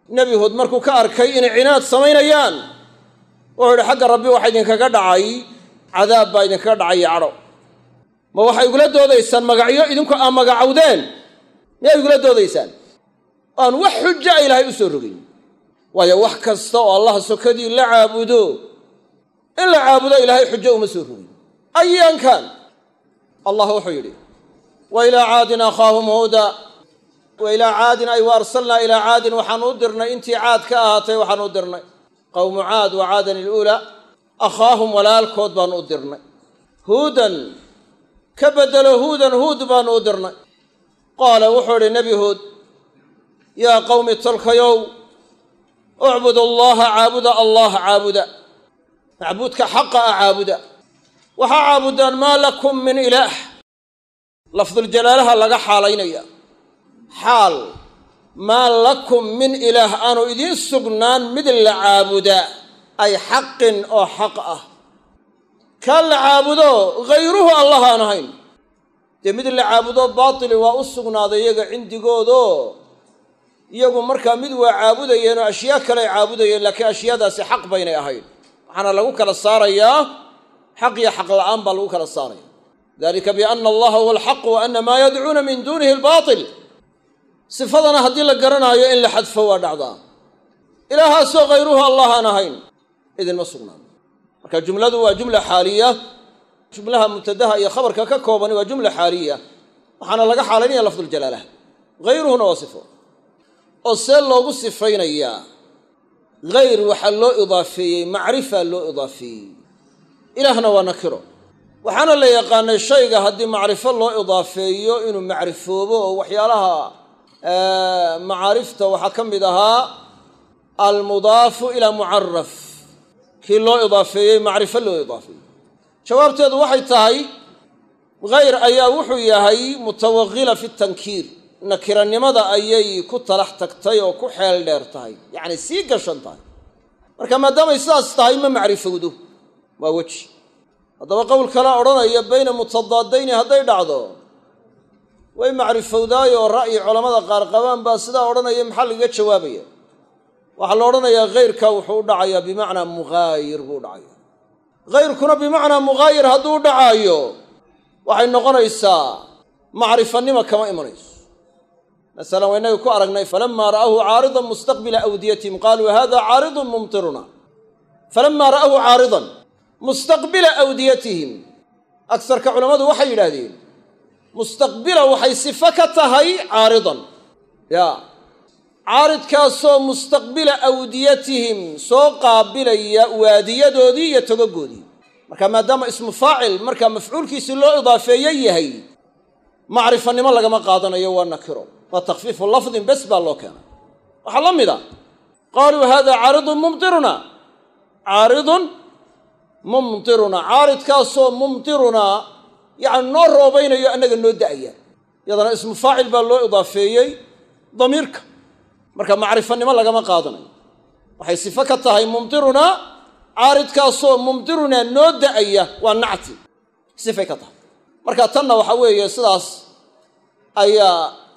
nebi huud markuu ka arkay inay cinaad samaynayaan wuxuu yidhi xagga rabbi waxa idinkaga dhacay cadaab baa idinkaga dhacay iyo cadho ma waxay igula doodaysaan magacyo idinku aa magacowdeen miyaa igula doodaysaan aan wax xujo a ilaahay u soo rogin waayo wax kasta oo allah sokadii la caabudo in la caabudo ilaahay xujo uma soo rogin ayaan kaan allah wuxuu yidhi wa ilaa caadin akhaahum huuda wa ilaa caadin ay wa arsalnaa ilaa caadin waxaan u dirnay intii caad ka ahaatay waxaan u dirnay qawmu caad wa caadan iluulaa akhaahum walaalkood baanu u dirnay huudan ka bedelo huudan huud baanu u dirnay qaala wuxuu idhi nebi huud yaa qawmi tolkayow ucbudu allaha caabuda allah caabuda macbuudka xaqa ah caabuda waxaa caabudaan maa lakum min ilaah lafduljalaalaha laga xaalaynaya xaal maa lakum min ilaah aanu idiin sugnaan mid la caabuda ay xaqin oo xaq ah kaan la caabudo hayruhu allah aan ahayn dee mid la caabudo baatili waa u sugnaaday iyaga cindigoodo iyagu markaa mid waa caabudayeen oo ashyaa kale ay caabudayeen laakiin ashyaadaasi xaq baynay ahayn waxaana lagu kala saarayaa xaq iyo xaq la'aan baa lagu kala saaraya dalika biana allaha huwa alxaq wa ana maa yadcuuna min duunihi albaatil sifadana haddii la garanaayo in la xadfo waa dhacdaa ilaahaasoo hayruhu allah aan ahayn idinma sugnaan marka jumladu waa jumla xaaliya jumlaha mubtadaha iyo khabarka ka koobani waa jumla xaaliya waxaana laga xaalaynaya lafduljalaalaha hayruhuna waa sifo oo see loogu sifaynayaa hayr waxaa loo idaafeeyey macrifa loo idaafeeyey ilaahna waa nakiro waxaana la yaqaanay shayga haddii macrifo loo idaafeeyo inuu macrifoobo oo waxyaalaha macaarifta waxaa ka mid ahaa almudaafu ilaa mucaraf kii loo idaafeeyey macrifo loo idaafeeyey jawaabteedu waxay tahay hayr ayaa wuxuu yahay mutawaqila fi tankiir nakiranimada ayay ku talax tagtay oo ku xeel dheer tahay yacni sii gashan tahay marka maadaamay sidaas tahay ma macrifowdo waa weji haddaba qowl kala odhanaya bayna mutadaadayni hadday dhacdo way macrifowdaay oo ra'yi culammada qaar qabaan baa sidaa odhanaya maxaa lagaga jawaabaya waxaa la odhanayaa hayrka wuxuu u dhacayaa bimacnaa mughaayir buu u dhacaya hayrkuna bimacnaa mughaayir hadduu u dhacaayo waxay noqonaysaa macrifanimo kama imanayso masalan waa innaga ku aragnay falamaa ra'ahu caaridan mustaqbila awdiyatihim qaaluu hada caaridun mumtiruna falamaa ra'ahu caaridan mustaqbila awdiyatihim agsarka culammadu waxay yidhaahdeen mustaqbila waxay sifo ka tahay caaridan yaa caaridkaasoo mustaqbila awdiyatihim soo qaabilaya waadiyadoodii iyo togogoodii marka maadaama ismu faacil markaa mafcuulkiisii loo idaafeeye yahay macrifanimo lagama qaadanayo waa nakiro waa takhfiifu lafdin bes baa loo keenay waxaa la mid a qaaluu hada caaridun mumtiruna caaridun mumtiruna caaridkaasoo mumtirunaa yacni noo roobaynayo annaga noo da'aya iyadana ismu faacil baa loo idaafeeyey damiirka marka macrifanimo lagama qaadanayo waxay sifo ka tahay mumtirunaa caaridkaasoo mumtirunaa noo da'aya waa nacti sifay ka tahay marka tanna waxa weeye sidaas ayaa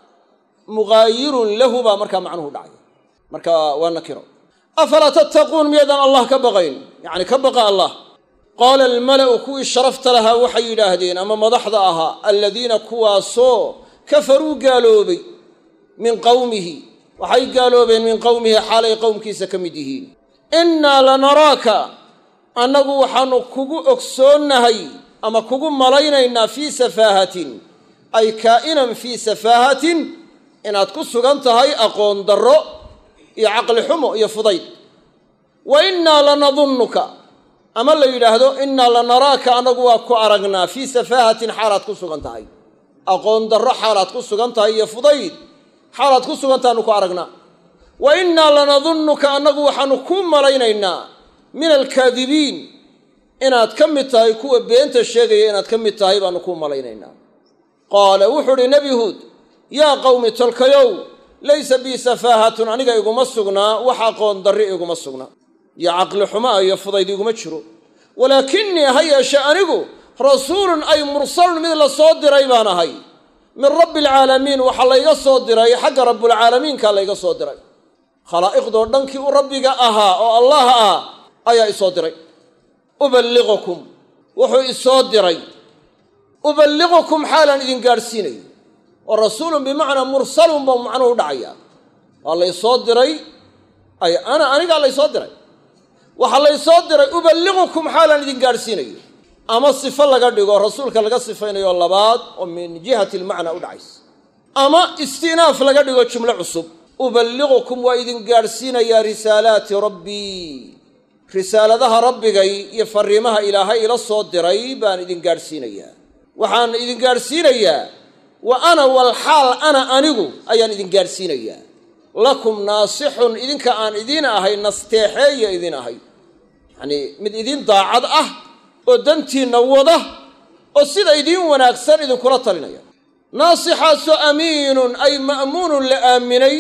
mughaayirun lahu baa markaa macnuhu dhacaya marka waa nakiro afalaa tattaquun miyaydaan allah ka baqayn yacni ka baqa allah qaala almala'u kuwii sharafta lahaa waxay yidhaahdeen ama madaxda ahaa aladiina kuwaasoo kafaruu gaaloobay min qowmihi waxay gaaloobeen min qowmihi xaalay qowmkiisa ka mid yihiin innaa lanaraaka annagu waxaannu kugu ogsoonnahay ama kugu malaynaynaa fii safaahatin ay kaa'inan fii safaahatin inaad ku sugan tahay aqoon darro iyo caqli xumo iyo fudayd wa innaa lanadunnuka ama la yidhaahdo innaa lanaraaka annagu waa ku aragnaa fii safaahatin xaalaad ku sugan tahay aqoon darro xaalaad ku sugan tahay iyo fudayd xaalaad ku sugan tahaanu ku aragnaa wa innaa lanadunnuka annagu waxaannu kuu malaynaynaa min alkaadibiin inaad ka mid tahay kuwa beenta sheegaya inaad ka mid tahay baannu kuu malaynaynaa qaala wuxuu udhi nebi huud yaa qawmi tolkayow laysa bii safaahatun aniga iguma sugnaa wax aqoon darri iguma sugna iyo caqli xumaa iyo fudayd iguma jiro walaakinnii ha yeeshe anigu rasuulun ay mursalun mid la soo diray baan ahay min rabbi alcaalamiin waxaa layga soo diray xagga rabbulcaalamiinkaa layga soo diray khalaa'iqdoo dhankii u rabbiga ahaa oo allah ah ayaa isoo diray uballiqukum wuxuu isoo diray uballiqukum xaalaan idin gaadhsiinayo oo rasuulun bimacnaa mursalun baa macnuhu dhacayaa waa laysoo diray ay anigaa laysoo diray waxaa laysoo diray uballiqukum xaalaan idin gaadhsiinayo ama sifo laga dhigo rasuulka laga sifaynayo labaad oo min jihati almacnaa u dhacaysa ama istinaaf laga dhigo jumlo cusub uballiqukum waa idin gaadhsiinayaa risaalaati rabbii risaaladaha rabbigay iyo fariimaha ilaahay ila soo diray baan idin gaadhsiinayaa waxaan idin gaadhsiinayaa wa ana walxaal ana anigu ayaan idin gaadhsiinayaa lakum naasixun idinka aan idiin ahay nasteexeeya idin ahay yacnii mid idin daacad ah oo dantiinna wada oo sida idiin wanaagsan idinkula talinaya naasixaasoo amiinun ay ma'muunun la aaminay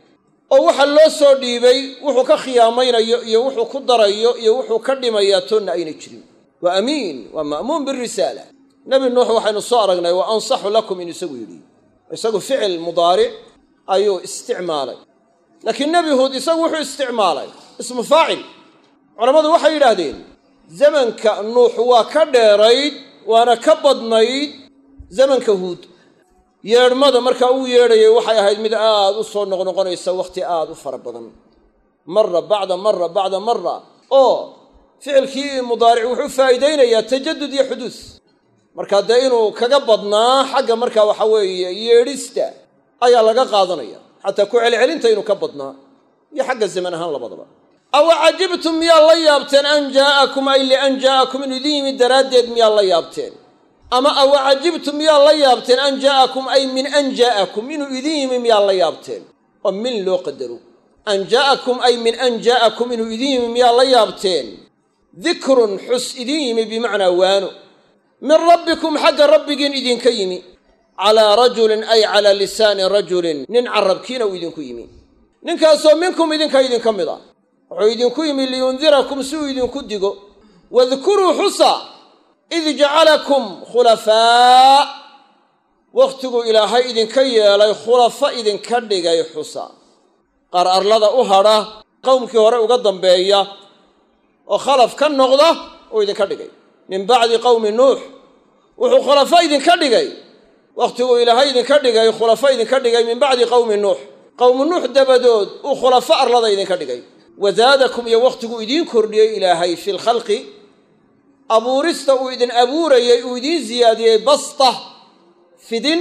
oo waxa loo soo dhiibay wuxuu ka khiyaamaynayo iyo wuxuu ku darayo iyo wuxuu ka dhimayaa toonna ayna jirin waa amiin waa ma'muun birisaala nebi nuux waxaynu soo aragnay wa ansaxu lakum in isagu yidhi isagu ficil mudaaric ayuu isticmaalay laakiin nebi huud isagu wuxuu isticmaalay ismu faacil culammadu waxay yidhaahdeen zamanka nuux waa ka dheerayd waana ka badnayd zamanka huud yeedhmada markaa uu yeedhayay waxay ahayd mid aad u soo noqnoqonaysa wakhti aad u fara badan marra bacda marra bacda marra oo ficilkii mudaaric wuxuu faa'iidaynayaa tajadud iyo xuduus markaa dee inuu kaga badnaa xagga markaa waxa weeye yeedhista ayaa laga qaadanaya xataa ku celcelinta inuu ka badnaa iyo xagga zaman ahaan labadaba aw cajibtum miyaa la yaabteen an jaa'akum ay lian jaa'akum inuu idin yimid daraaddeed miyaa la yaabteen ama aw cajibtum miyaa la yaabteen an jaa'akum ay min an jaa'akum inuu idin yimi miyaa la yaabteen oo min loo qadaro an jaa'akum ay min an jaa'akum inuu idin yimi miyaa la yaabteen dikrun xus idin yimi bimacnaa waano min rabbikum xagga rabbigiin idinka yimi calaa rajulin ay calaa lisaani rajulin nin carabkiina uu idinku yimi ninkaasoo minkum idinka idinka mid ah wuxuu idinku yimi liyundirakum si uu idinku digo wadkuruu xusa id jacalakum khulafaa wakhtiguu ilaahay idinka yeelay khulafa idinka dhigay xusa qaar arlada u hadha qowmkii hore uga dambeeya oo khalaf ka noqda uu idinka dhigay min bacdi qowmi nuux wuxuu khulafa idinka dhigay wakhtiguu ilaahay idinka dhigay khulafa idinka dhigay min bacdi qowmi nuux qowmu nuux dabadood uu khulafa arlada idinka dhigay wazaadakum iyo wakhtiguu idiin kordhiyey ilaahay fi lkhalqi abuurista uu idin abuurayey uu idiin siyaadiyey basta fidin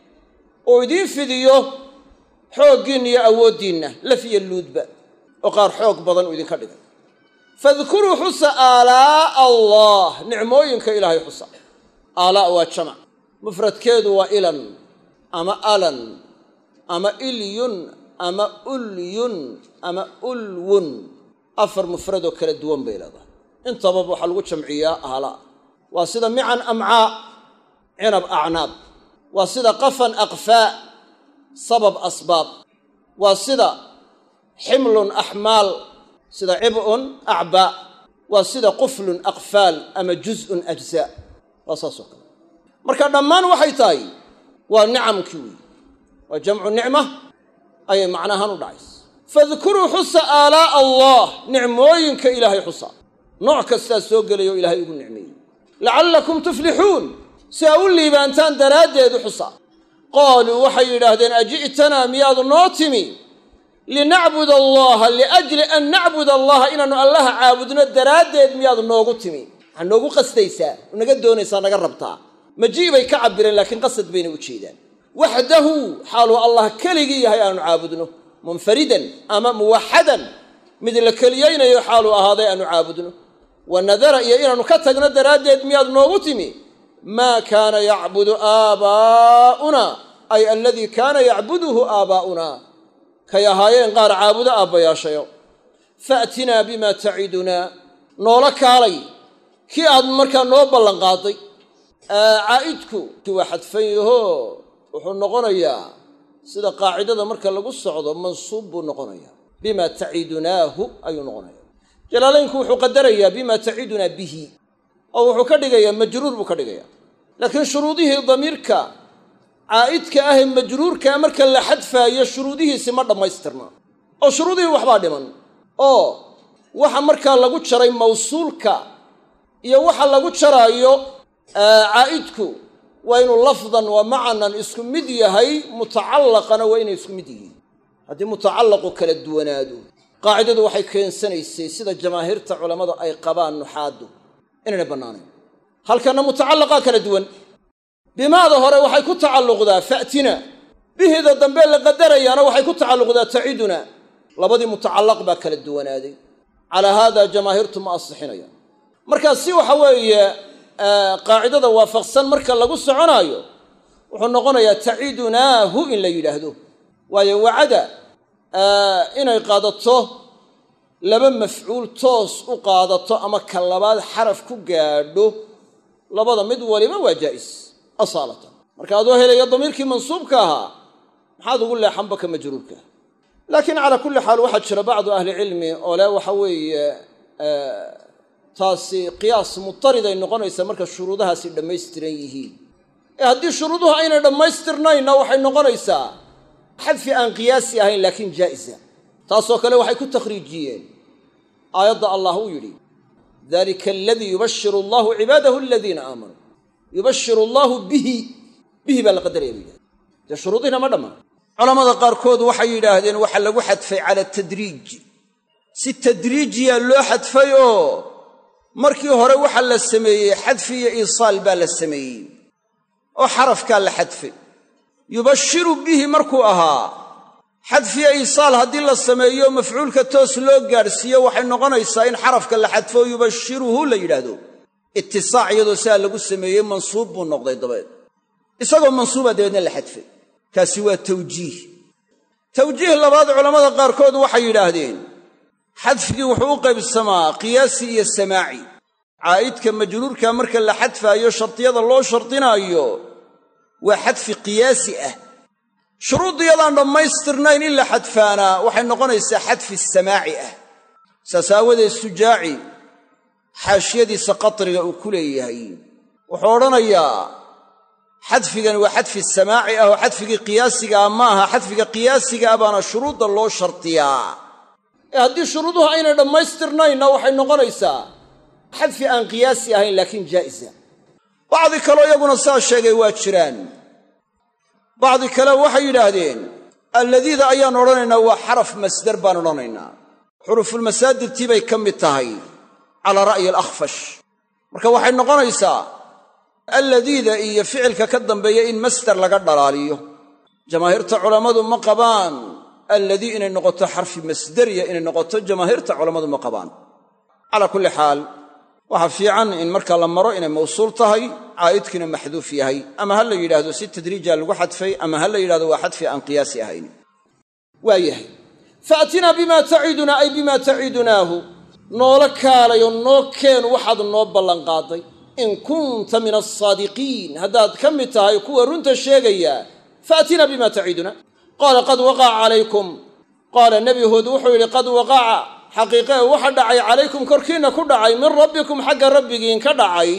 uu idiin fidiyo xooggiinna iyo awooddiinna laf iyo luudba oo qaar xoog badan uu idinka dhigay fadkuruu xusa aalaa'a allah nicmooyinka ilaahay xusa aalaa' waa jamac mufradkeedu waa ilan ama alan ama ilyun ama ulyun ama ulwun afar mufradoo kala duwan bay leedahay intaba waxaa lagu jamciyaa aalaa waa sida mican amcaa cinab acnaab waa sida qafan aqfaa sabab asbaab waa sida ximlun axmaal sida cib'un acbaa waa sida quflun aqfaal ama juz'un ajzaa waa saasoo kale marka dhammaan waxay tahay waa nicamkii weyi waa jamcu nicma ayay macnahaan u dhacaysa fadkuruu xusa aalaa'a allah nicmooyinka ilaahay xusa nooc kastaa soo gelayo ilaahay ugu nicmeeyey lacallakum tuflixuun si aa u liibaantaan daraaddeedu xusa qaaluu waxay yidhaahdeen aji'tanaa miyaadu noo timi linacbud allaha liajli an nacbud allaha inaannu allaha caabudno daraaddeed miyaadu noogu timi waxaa noogu qasdaysaa naga doonaysaa naga rabtaa majii bay ka cabireen laakiin qasad bayna u jeedaan waxdahu xaaluu allah keligii yahay aanu caabudno munfaridan ama muwaxadan mid la keliyaynayo xaaluu ahaaday aanu caabudno wa nadara iyo inaannu ka tagno daraaddeed miyaad noogu timi maa kaana yacbudu aabaa'una ay aladii kaana yacbuduhu aabaa'una kay ahaayeen qaar caabudo aabbayaashayo fa'tinaa bimaa tacidunaa noola kaalay kii aad markaa noo ballanqaaday caa'idku kii waa xadfan yahoo wuxuu noqonayaa sida qaacidada marka lagu socdo mansuub buu noqonayaa bimaa tacidunaahu ayuu noqonayaa jalaalaynku wuxuu qadarayaa bimaa tacidunaa bihi oo wuxuu ka dhigayaa majruur buu ka dhigayaa laakiin shuruudihii damiirka caa'idka ahee majruurkaa marka la xadfaayo shuruudihiisi ma dhammaystirna oo shuruudihii waxbaa dhiman oo waxa markaa lagu jaray mawsuulka iyo waxa lagu jaraayo caa'idku waa inuu lafdan wa macnan isku mid yahay, mutacallaqana waa inay isku mid yihiin. haddii mutacallaqu kala duwanaado qaacidadu waxay keensanaysay sida jamaahiirta culammadu ay qabaan nuxaadu inayna bannaanayn. halkana mutacallaqaa kala duwan. bimaada hore waxay ku tacalluqdaa fa'tina, bihida dambe la qadarayaana waxay ku tacalluqdaa taciduna. labadii mutacallaq baa kala duwanaaday. calaa haadaa jamaahiirtu ma asixinayaan. markaa si waxa weeye qaacidada waafaqsan marka lagu soconaayo wuxuu noqonayaa tacidunaahu in la yidhaahdo, waayo wacada inay qaadato laba mafcuul toos u qaadato ama ka labaad xaraf ku gaadho, labada mid waliba waa jaa'is asaalatan. marka adoo helaya damiirkii mansuubka ahaa maxaad ugu leexanba ka majruurka. laakiin calaa kulli xaal waxaa jira bacdu ahli cilmi oo leh waxa weeye taasi qiyaas mutariday noqonaysa marka shuruudahaasi dhammaystiran yihiin. haddii shuruuduhu aynay dhammaystirnaynna waxay noqonaysaa xadfi aan qiyaasi ahayn laakiin jaa'isa. taasoo kale waxay ku takhriijiyeen aayadda allah uu yidhi dalika aladii yubashiru allahu cibaadahu aladiina aamanuu. yubashiru allahu bihi baa la qadaraya bu yidhahda. dee shuruudihina ma dhammaan. culammada qaarkood waxay yidhaahdeen waxa lagu xadfay cala tadriij, si tadriijiya loo xadfay oo markii hore waxa la sameeyey xadfi iyo iisaal baa la sameeyey oo xarafkaa la xadfay. yubashiru bihi markuu ahaa xadfiyo iisaal haddii la sameeyo mafcuulka toos loo gaadhsiiyo waxay noqonaysaa in xarafka la xadfo yubashiruhu la yidhaahdo. itisaac iyadoo sidaa lagu sameeyey mansuub buu noqday dabeed, isagoo mansuuba dabeedna la xadfay. kaasi waa tawjiih. tawjiih labaad culammada qaarkood waxay yidhaahdeen xadfigii wuxuu u qaybsamaa qiyaasi iyo samaaci. caa'idka majruurka marka la xadfaayo shardiyada loo shardinaayo waa xadfi qiyaasi ah. shuruudiyadaan dhammaystirnayn in la xadfaanaa waxay noqonaysaa xadfi samaaci ah. saas aawadeed sujaaci xaashiyadiisa qatriga uu ku leeyahay wuxuu odhanayaa xadfigani waa xadfi samaaci ah oo xadfigii qiyaasiga ah ma aha. xadfiga qiyaasiga ah baana shuruudda loo shardiyaa. haddii shuruuduhu aynay dhammaystirnaynna waxay noqonaysaa xadfi aan qiyaasi ahayn laakiin jaa'isa. bacdi kaleo iyaguna saa sheegay waa jiraan. bacdi kale waxay yidhaahdeen alladiida ayaan odhanaynaa waa xaraf masdar baan odhanaynaa. xurufulmasaadirtii bay ka mid tahay calaa ra'yi alakhfash. marka waxay noqonaysaa alladiida iyo ficilka ka dambeeya in masdar laga dhalaaliyo. jamaahiirta culammadu ma qabaan alladii inay noqoto xarfi masdariya inay noqoto, jamaahiirta culammadu ma qabaan. calaa kulli xaal waxaa fiican in marka la maro inay mawsuul tahay, caa'idkiina maxduuf yahay. ama ha la yidhaahdo si tadriija lagu xadfay, ama ha la yidhahdo waa xadfi aan qiyaasi ahayn. waa yahay faatinaa bimaa tacidunaa ay bimaa tacidunaahu, noola kaalayo noo keen waxaad noo ballanqaaday. in kunta min alsaadiqiin, haddaad ka mid tahay kuwa runta sheegaya, faatinaa bimaa taciduna. qaala qad waqaca calaykum, qaala nebi huud wuxuu yidhi qad waqaca xaqiiqee waxa dhacay calaykum korkiinna ku dhacay min rabbikum xagga rabbigiin ka dhacay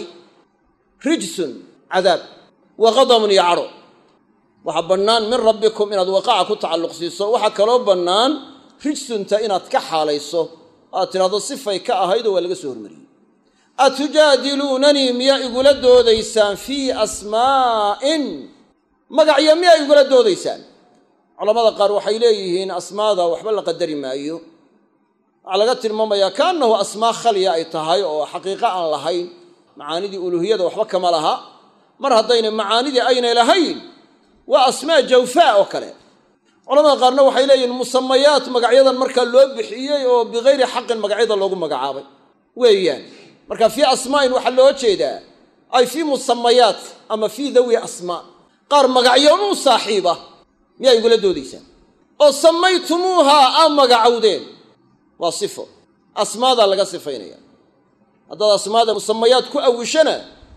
rijsun cadaab wa qadabun iyo cadho. waxaa bannaan min rabbikum inaad waqaca ku tacalluq siiso. waxaa kaloo bannaan rijsunta inaad ka xaalayso, aad tidhahdo sifay ka ahaydoo waa laga soo hormariyey. atujaadiluunanii miyaa igula doodaysaan fii asmaa'in, magacyo miyaa igula doodaysaan? culamada qaar waxay leeyihiin asmaada waxba la qadari maayo. waxaa laga tilmaamayaa kaannahu asmaa khaliya ay tahay oo xaqiiqo aan lahayn. macaanidii uluuhiyada waxba kama laha. mar haddaynay macaanidii aynay lahayn waa asmaa jawfaa oo kale. culamada qaarna waxay leeyihiin musamayaat magacyadan markaa loo bixiyey oo bikayri xaqin magacyada loogu magacaabay weeyaan. marka fii asmaa'in waxaa loo jeedaa ay fii musamayaat ama fii dawi asmaa. qaar magacyoonu saaxiiba miyaa igula doodaysaan oo samaytumuuhaa aa magacowdeen. waa sifo, asmaadaa laga sifaynaya. haddaad asmaada musamayaad ku awishana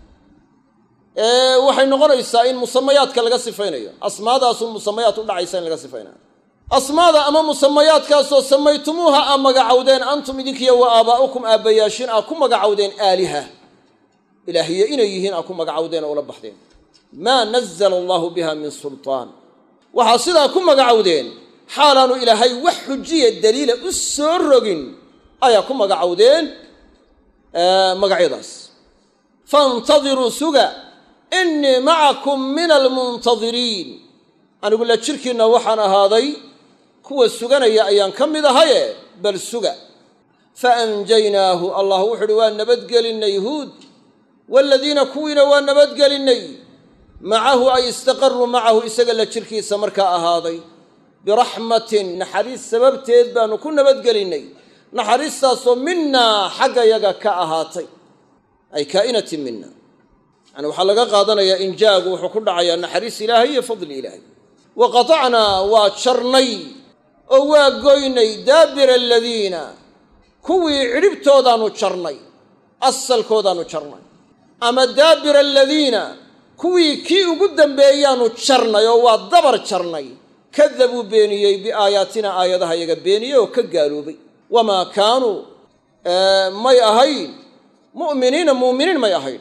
waxay noqonaysaa in musamayaadka laga sifaynayo. asmaadaasun musamayaad u dhacaysa in laga sifaynayo. asmaada ama musamayaadkaasoo samaytumuuha aa magacowdeen antum idinkiyo wa aabaa'ukum aabbayaashin aa ku magacowdeen aaliha, ilaahiye inay yihiin aa ku magacowdeen oo ula baxdeen. maa nazala allaahu biha min sultaan, waxaa sidaa ku magacowdeen xaalaanu ilaahay wax xujiya daliila u soo rogin ayaa ku magacowdeen magacyadaas. faintadiruu suga innii macakum min almuntadiriin, anigu la jirkiinna waxaan ahaaday kuwa suganaya ayaan ka mid ahaye bal suga. faanjaynaahu, allah wuxu uhi waa nabadgelinnay huud, waaladiina kuwiina waa nabadgelinnay macahu ay istaqaruu macahu isaga la jirkiisa markaa ahaaday, biraxmatin naxariis sababteed baanu ku nabadgelinnay, naxariistaasoo minnaa xagga yaga ka ahaatay, ay kaa'inatin minna. yani waxaa laga qaadanayaa injaagu wuxuu ku dhacayaa naxariis ilaahay iyo fadli ilaahay. wa qatacnaa waa jarnay oo waa goynay daabira aladiina kuwii cidhibtoodaanu jarnay, asalkoodaanu jarnay, ama daabira aladiina kuwii kii ugu dambeeyaanu jarnay oo waa dabar jarnay, kadabuu beeniyey biaayaatina aayadaha yaga beeniyey oo ka gaaloobay. wamaa kaanuu may ahayn mu'miniina muuminiin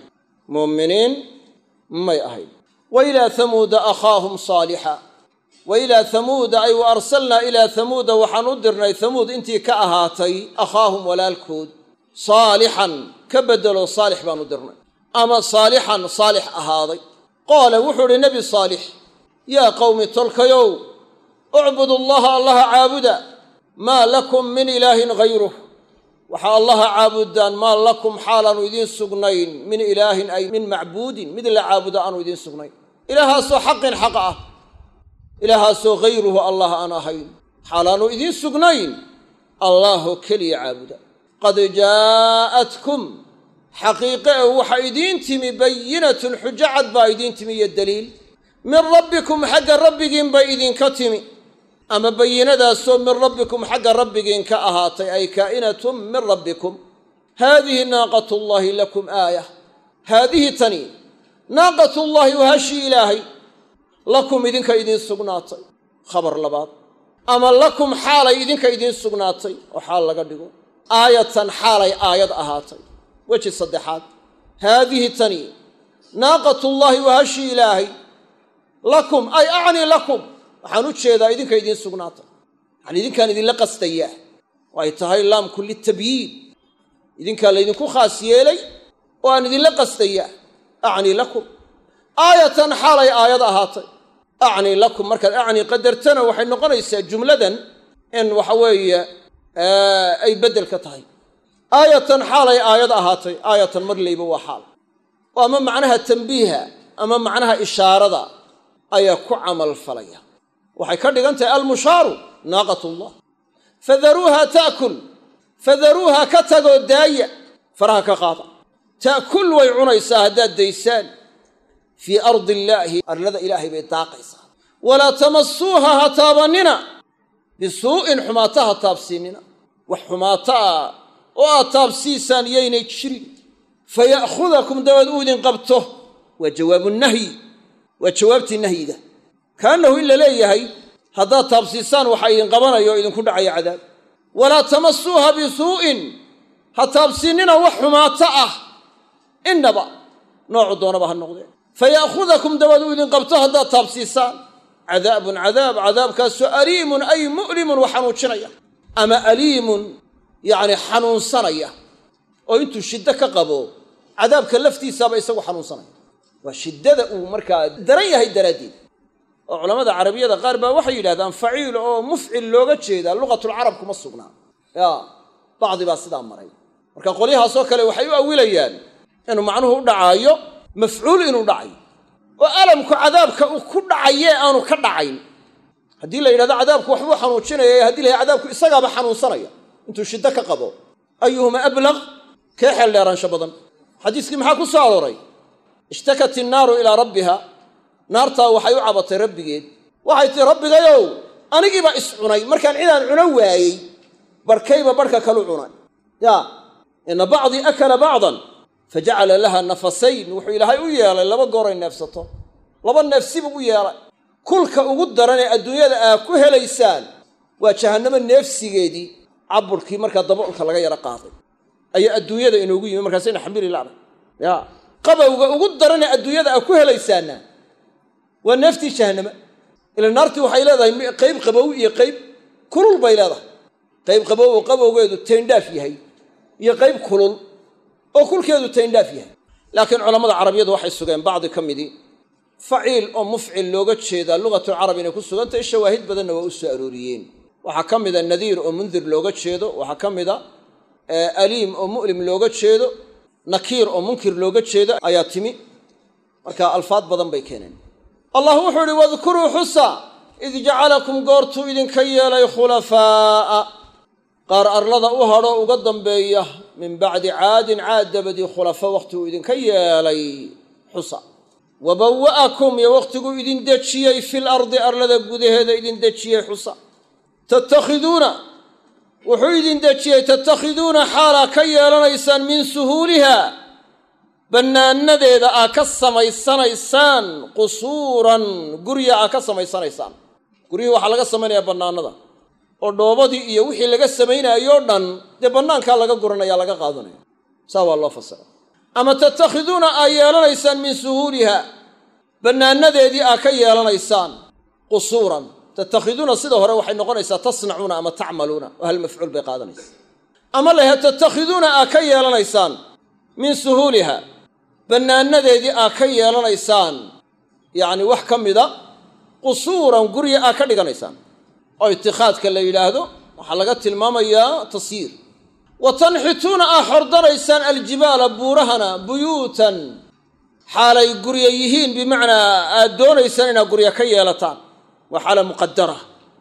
may ahayn. wailaa hamuuda akhaahum saalixa, wailaa hamuuda ay wa arsalnaa ilaa hamuuda waxaan u dirnay hamuud intii ka ahaatay akhaahum walaalkood, saalixan ka bedelo saalix baan u dirnay, ama saalixan saalix ahaaday. qaala wuxuu idhi nebi saalix, yaa qowmi tolkayow, ucbudu allaha allaha caabuda, maa lakum min ilaahin hayruh, waxaa allaha caabudaan maa lakum xaalaanu idiin sugnayn min ilaahin ay min macbuudin mid la caabuda aanu idiin sugnayn, ilaahaasoo xaqin xaq ah, ilaahaasoo hayruhu allah aan ahayn, xaalaanu idiin sugnayn allaahoo keliya caabuda. qad jaa'atkum xaqiiqe e waxa idiin timi bayinatun xujo cad baa idiin timi iyo daliil, min rabbikum xagga rabbigiin bay idinka timi, ama bayinadaasoo min rabbikum xagga rabbigiin ka ahaatay, ay kaa'inatun min rabbikum. haadihi naaqatullaahi lakum aaya, haadihi tani naaqatullaahi waa hashii ilaahay, lakum idinka idiin sugnaatay. khabar labaad, ama lakum xaalay idinka idiin sugnaatay oo xaal laga dhigo, aayatan xaalay aayad ahaatay. weji saddexaad, haadihi tani naaqatullaahi waa hashii ilaahay, lakum ay acnii lakum, waxaan u jeedaa idinka idiin sugnaatay, yani idinkaan idinla qastaya oo ay tahay laamku litabyiin, idinkaa laydinku khaas yeelay oo aan idinla qastaya. acnii lakum aayatan xaalay aayad ahaatay, acnii lakum markaad acnii qadartana waxay noqonaysaa jumladan in waxa weeye ay beddel ka tahay. aayatan xaalay aayad ahaatay, aayatan mar layba waa xaal, oo ama macnaha tambiiha ama macnaha ishaarada ayaa ku camal falaya. waxay ka dhigan tahay almushaaru naaqatullah. fadaruuha ta'kul, fadaruuha ka tagoo daaya, faraha ka qaada, ta'kul way cunaysaa haddaad daysaan, fii ardi illaahi arlada ilaahay bay daaqaysaa. walaa tamassuuha ha taabannina, bisuu'in xumaata ha taabsiinina, wax xumaata ah oo aad taabsiisaan yaynay jirin, faya'khudakum dabaed uu idin qabto. waa jawaabu nahyi, waa jawaabtii nahyiga, kaannahu in la leeyahay haddaad taabsiisaan waxaa idin qabanaya oo idinku dhacaya cadaab. walaa tamassuuha bisuu'in, ha taabsiinina wax xumaato ah innaba noocu doonaba ha noqdee, faya'khudakum dabaed uu idin qabto haddaad taabsiisaan. cadaabun cadaab, cadaabkaasoo aliimun ay mu'limun wax xanuujinaya, ama aliimun yacni xanuunsanaya oo intuu shiddo ka qabo cadaabka laftiisaaba isagu xanuunsanaya. waa shiddada uu markaa daran yahay daraaddeed. oo culammada carabiyada qaar baa waxay yidhahdaan faciil oo mufcil looga jeedaa lugatulcarab kuma sugnaa, bacdi baa sidaa maray. marka qolyahaasoo kale waxay u awilayaan inuu macnuhu u dhacaayo mafcuul inuu dhacayo, oo alamku cadaabka uu ku dhacayee aanu ka dhacayn. haddii la yidhahdo cadaabku waxbuu xanuujinaya, haddii la yidhahdo cadaabku isagaaba xanuunsanaya intuu shiddo ka qabo, ayuhuma ablaq, kee xeel dheeraansho badan. xadiiskii maxaa ku soo arooray? ishtakat innaaru ilaa rabbiha, naartaa waxay u cabatay rabbigeed, waxay tihi rabbigayow anigiibaa is cunay, markaan cidaan cuno waayey barhkayba barhka kalu cunay. ina bacdii akala bacdan fajacala laha nafasayn, wuxuu ilaahay u yeelay laba gooray neefsato, laba neefsibuu u yeelay. kulka ugu daran ee adduunyada aa ku helaysaan waa jahannamo neefsigeedii, caburkii markaa daboolka laga yaro qaaday ayaa adduunyada inoogu yimi, markaasayna xambili la'nay. qabowga ugu daran ee adduunyada aa ku helaysaanna waa neeftii jahannama. ila naartii waxay leedahay qayb qabow iyo qayb kulul bay leedahay qayb qabow oo qabowgeedu teendhaaf yahay iyo qayb kulul oo kulkeedu teendhaaf yahay laakiin culamada carabiyadu waxay sugeen bacdi ka midii faciil oo mufcil looga jeedaa lugatul carab inay ku sugantahay shawaahid badanna waa u soo arooriyeen waxaa ka mida nadiir oo mundir looga jeedo waxaa ka mida aliim oo mu'lim looga jeedo nakiir oo munkir looga jeedo ayaa timi marka alfaad badan bay keeneen allah wuxuu ihi wadkuruu xusa id jacalakum goortuu idinka yeelay khulafaa'a qaar arlada u hadho uga dambeeya min bacdi caadin caad dabadii khulafa wakhtiguu idinka yeelay xusa wabawa'akum iyo wakhtiguu idin dejiyey fil ardi arlada gudaheeda idin dejiyey xusa tattakhiduuna wuxuu idin dejiyey tattakhiduuna xaalaa ka yeelanaysaan min suhuuliha bannaanadeeda aa ka samaysanaysaan qusuuran gurya aa ka samaysanaysaan guryihii waxaa laga samaynayaa bannaanada oo dhoobadii iyo wixii laga samaynaayoo dhan dee bannaankaa laga guranaya laga qaadanaya saa waa loo fasira ama tattakhiduuna aa yeelanaysaan min suhuuliha bannaanadeedii aa ka yeelanaysaan qusuuran tattakhiduuna sida hore waxay noqonaysaa tasnacuuna ama tacmaluuna oo hal mafcuul bay qaadanaysa ama lehe tattakhiduuna aa ka yeelanaysaan min suhuuliha bannaanadeedii aa ka yeelanaysaan yacni wax ka mida qusuuran gurya aa ka dhiganaysaan oo itikhaadka la yidhaahdo waxaa laga tilmaamayaa tasyiir wa tanxituuna aa xordanaysaan aljibaala buurahana buyuutan xaalay gurya yihiin bimacnaa aad doonaysaan inaad gurya ka yeelataan waa xaala muqadara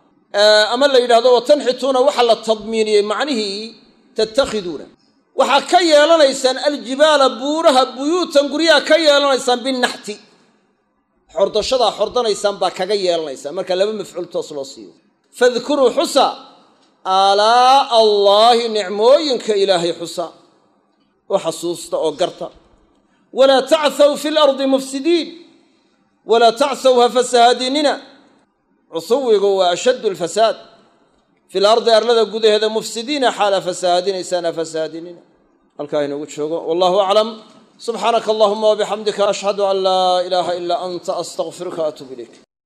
ama la yidhahdo wa tanxituuna waxa la tadmiiniyey macnihii tattakhiduuna waxaa ka yeelanaysaan aljibaala buuraha buyuutan guryaha ka yeelanaysaan binnaxti xordashadaa xordanaysaan baa kaga yeelanaysaan marka laba mafcuul toos loo siiyo fadkuruu xusa aalaa'a allaahi nicmooyinka ilaahay xusa oo xasuusta oo garta walaa tacthaw fi lardi mufsidiin walaa tacthaw ha fasahaadinina cusuwigu waa ashaddu alfasaad fi lardi arlada gudaheeda mufsidiina xaala fasahaadinaysaan ha fasahaadinina halkaa inoogu joogo wallahu aclam subxaanaka allahuma wabixamdika ashhadu an laa ilaaha ilaa anta astaqfiruka atuub ilayk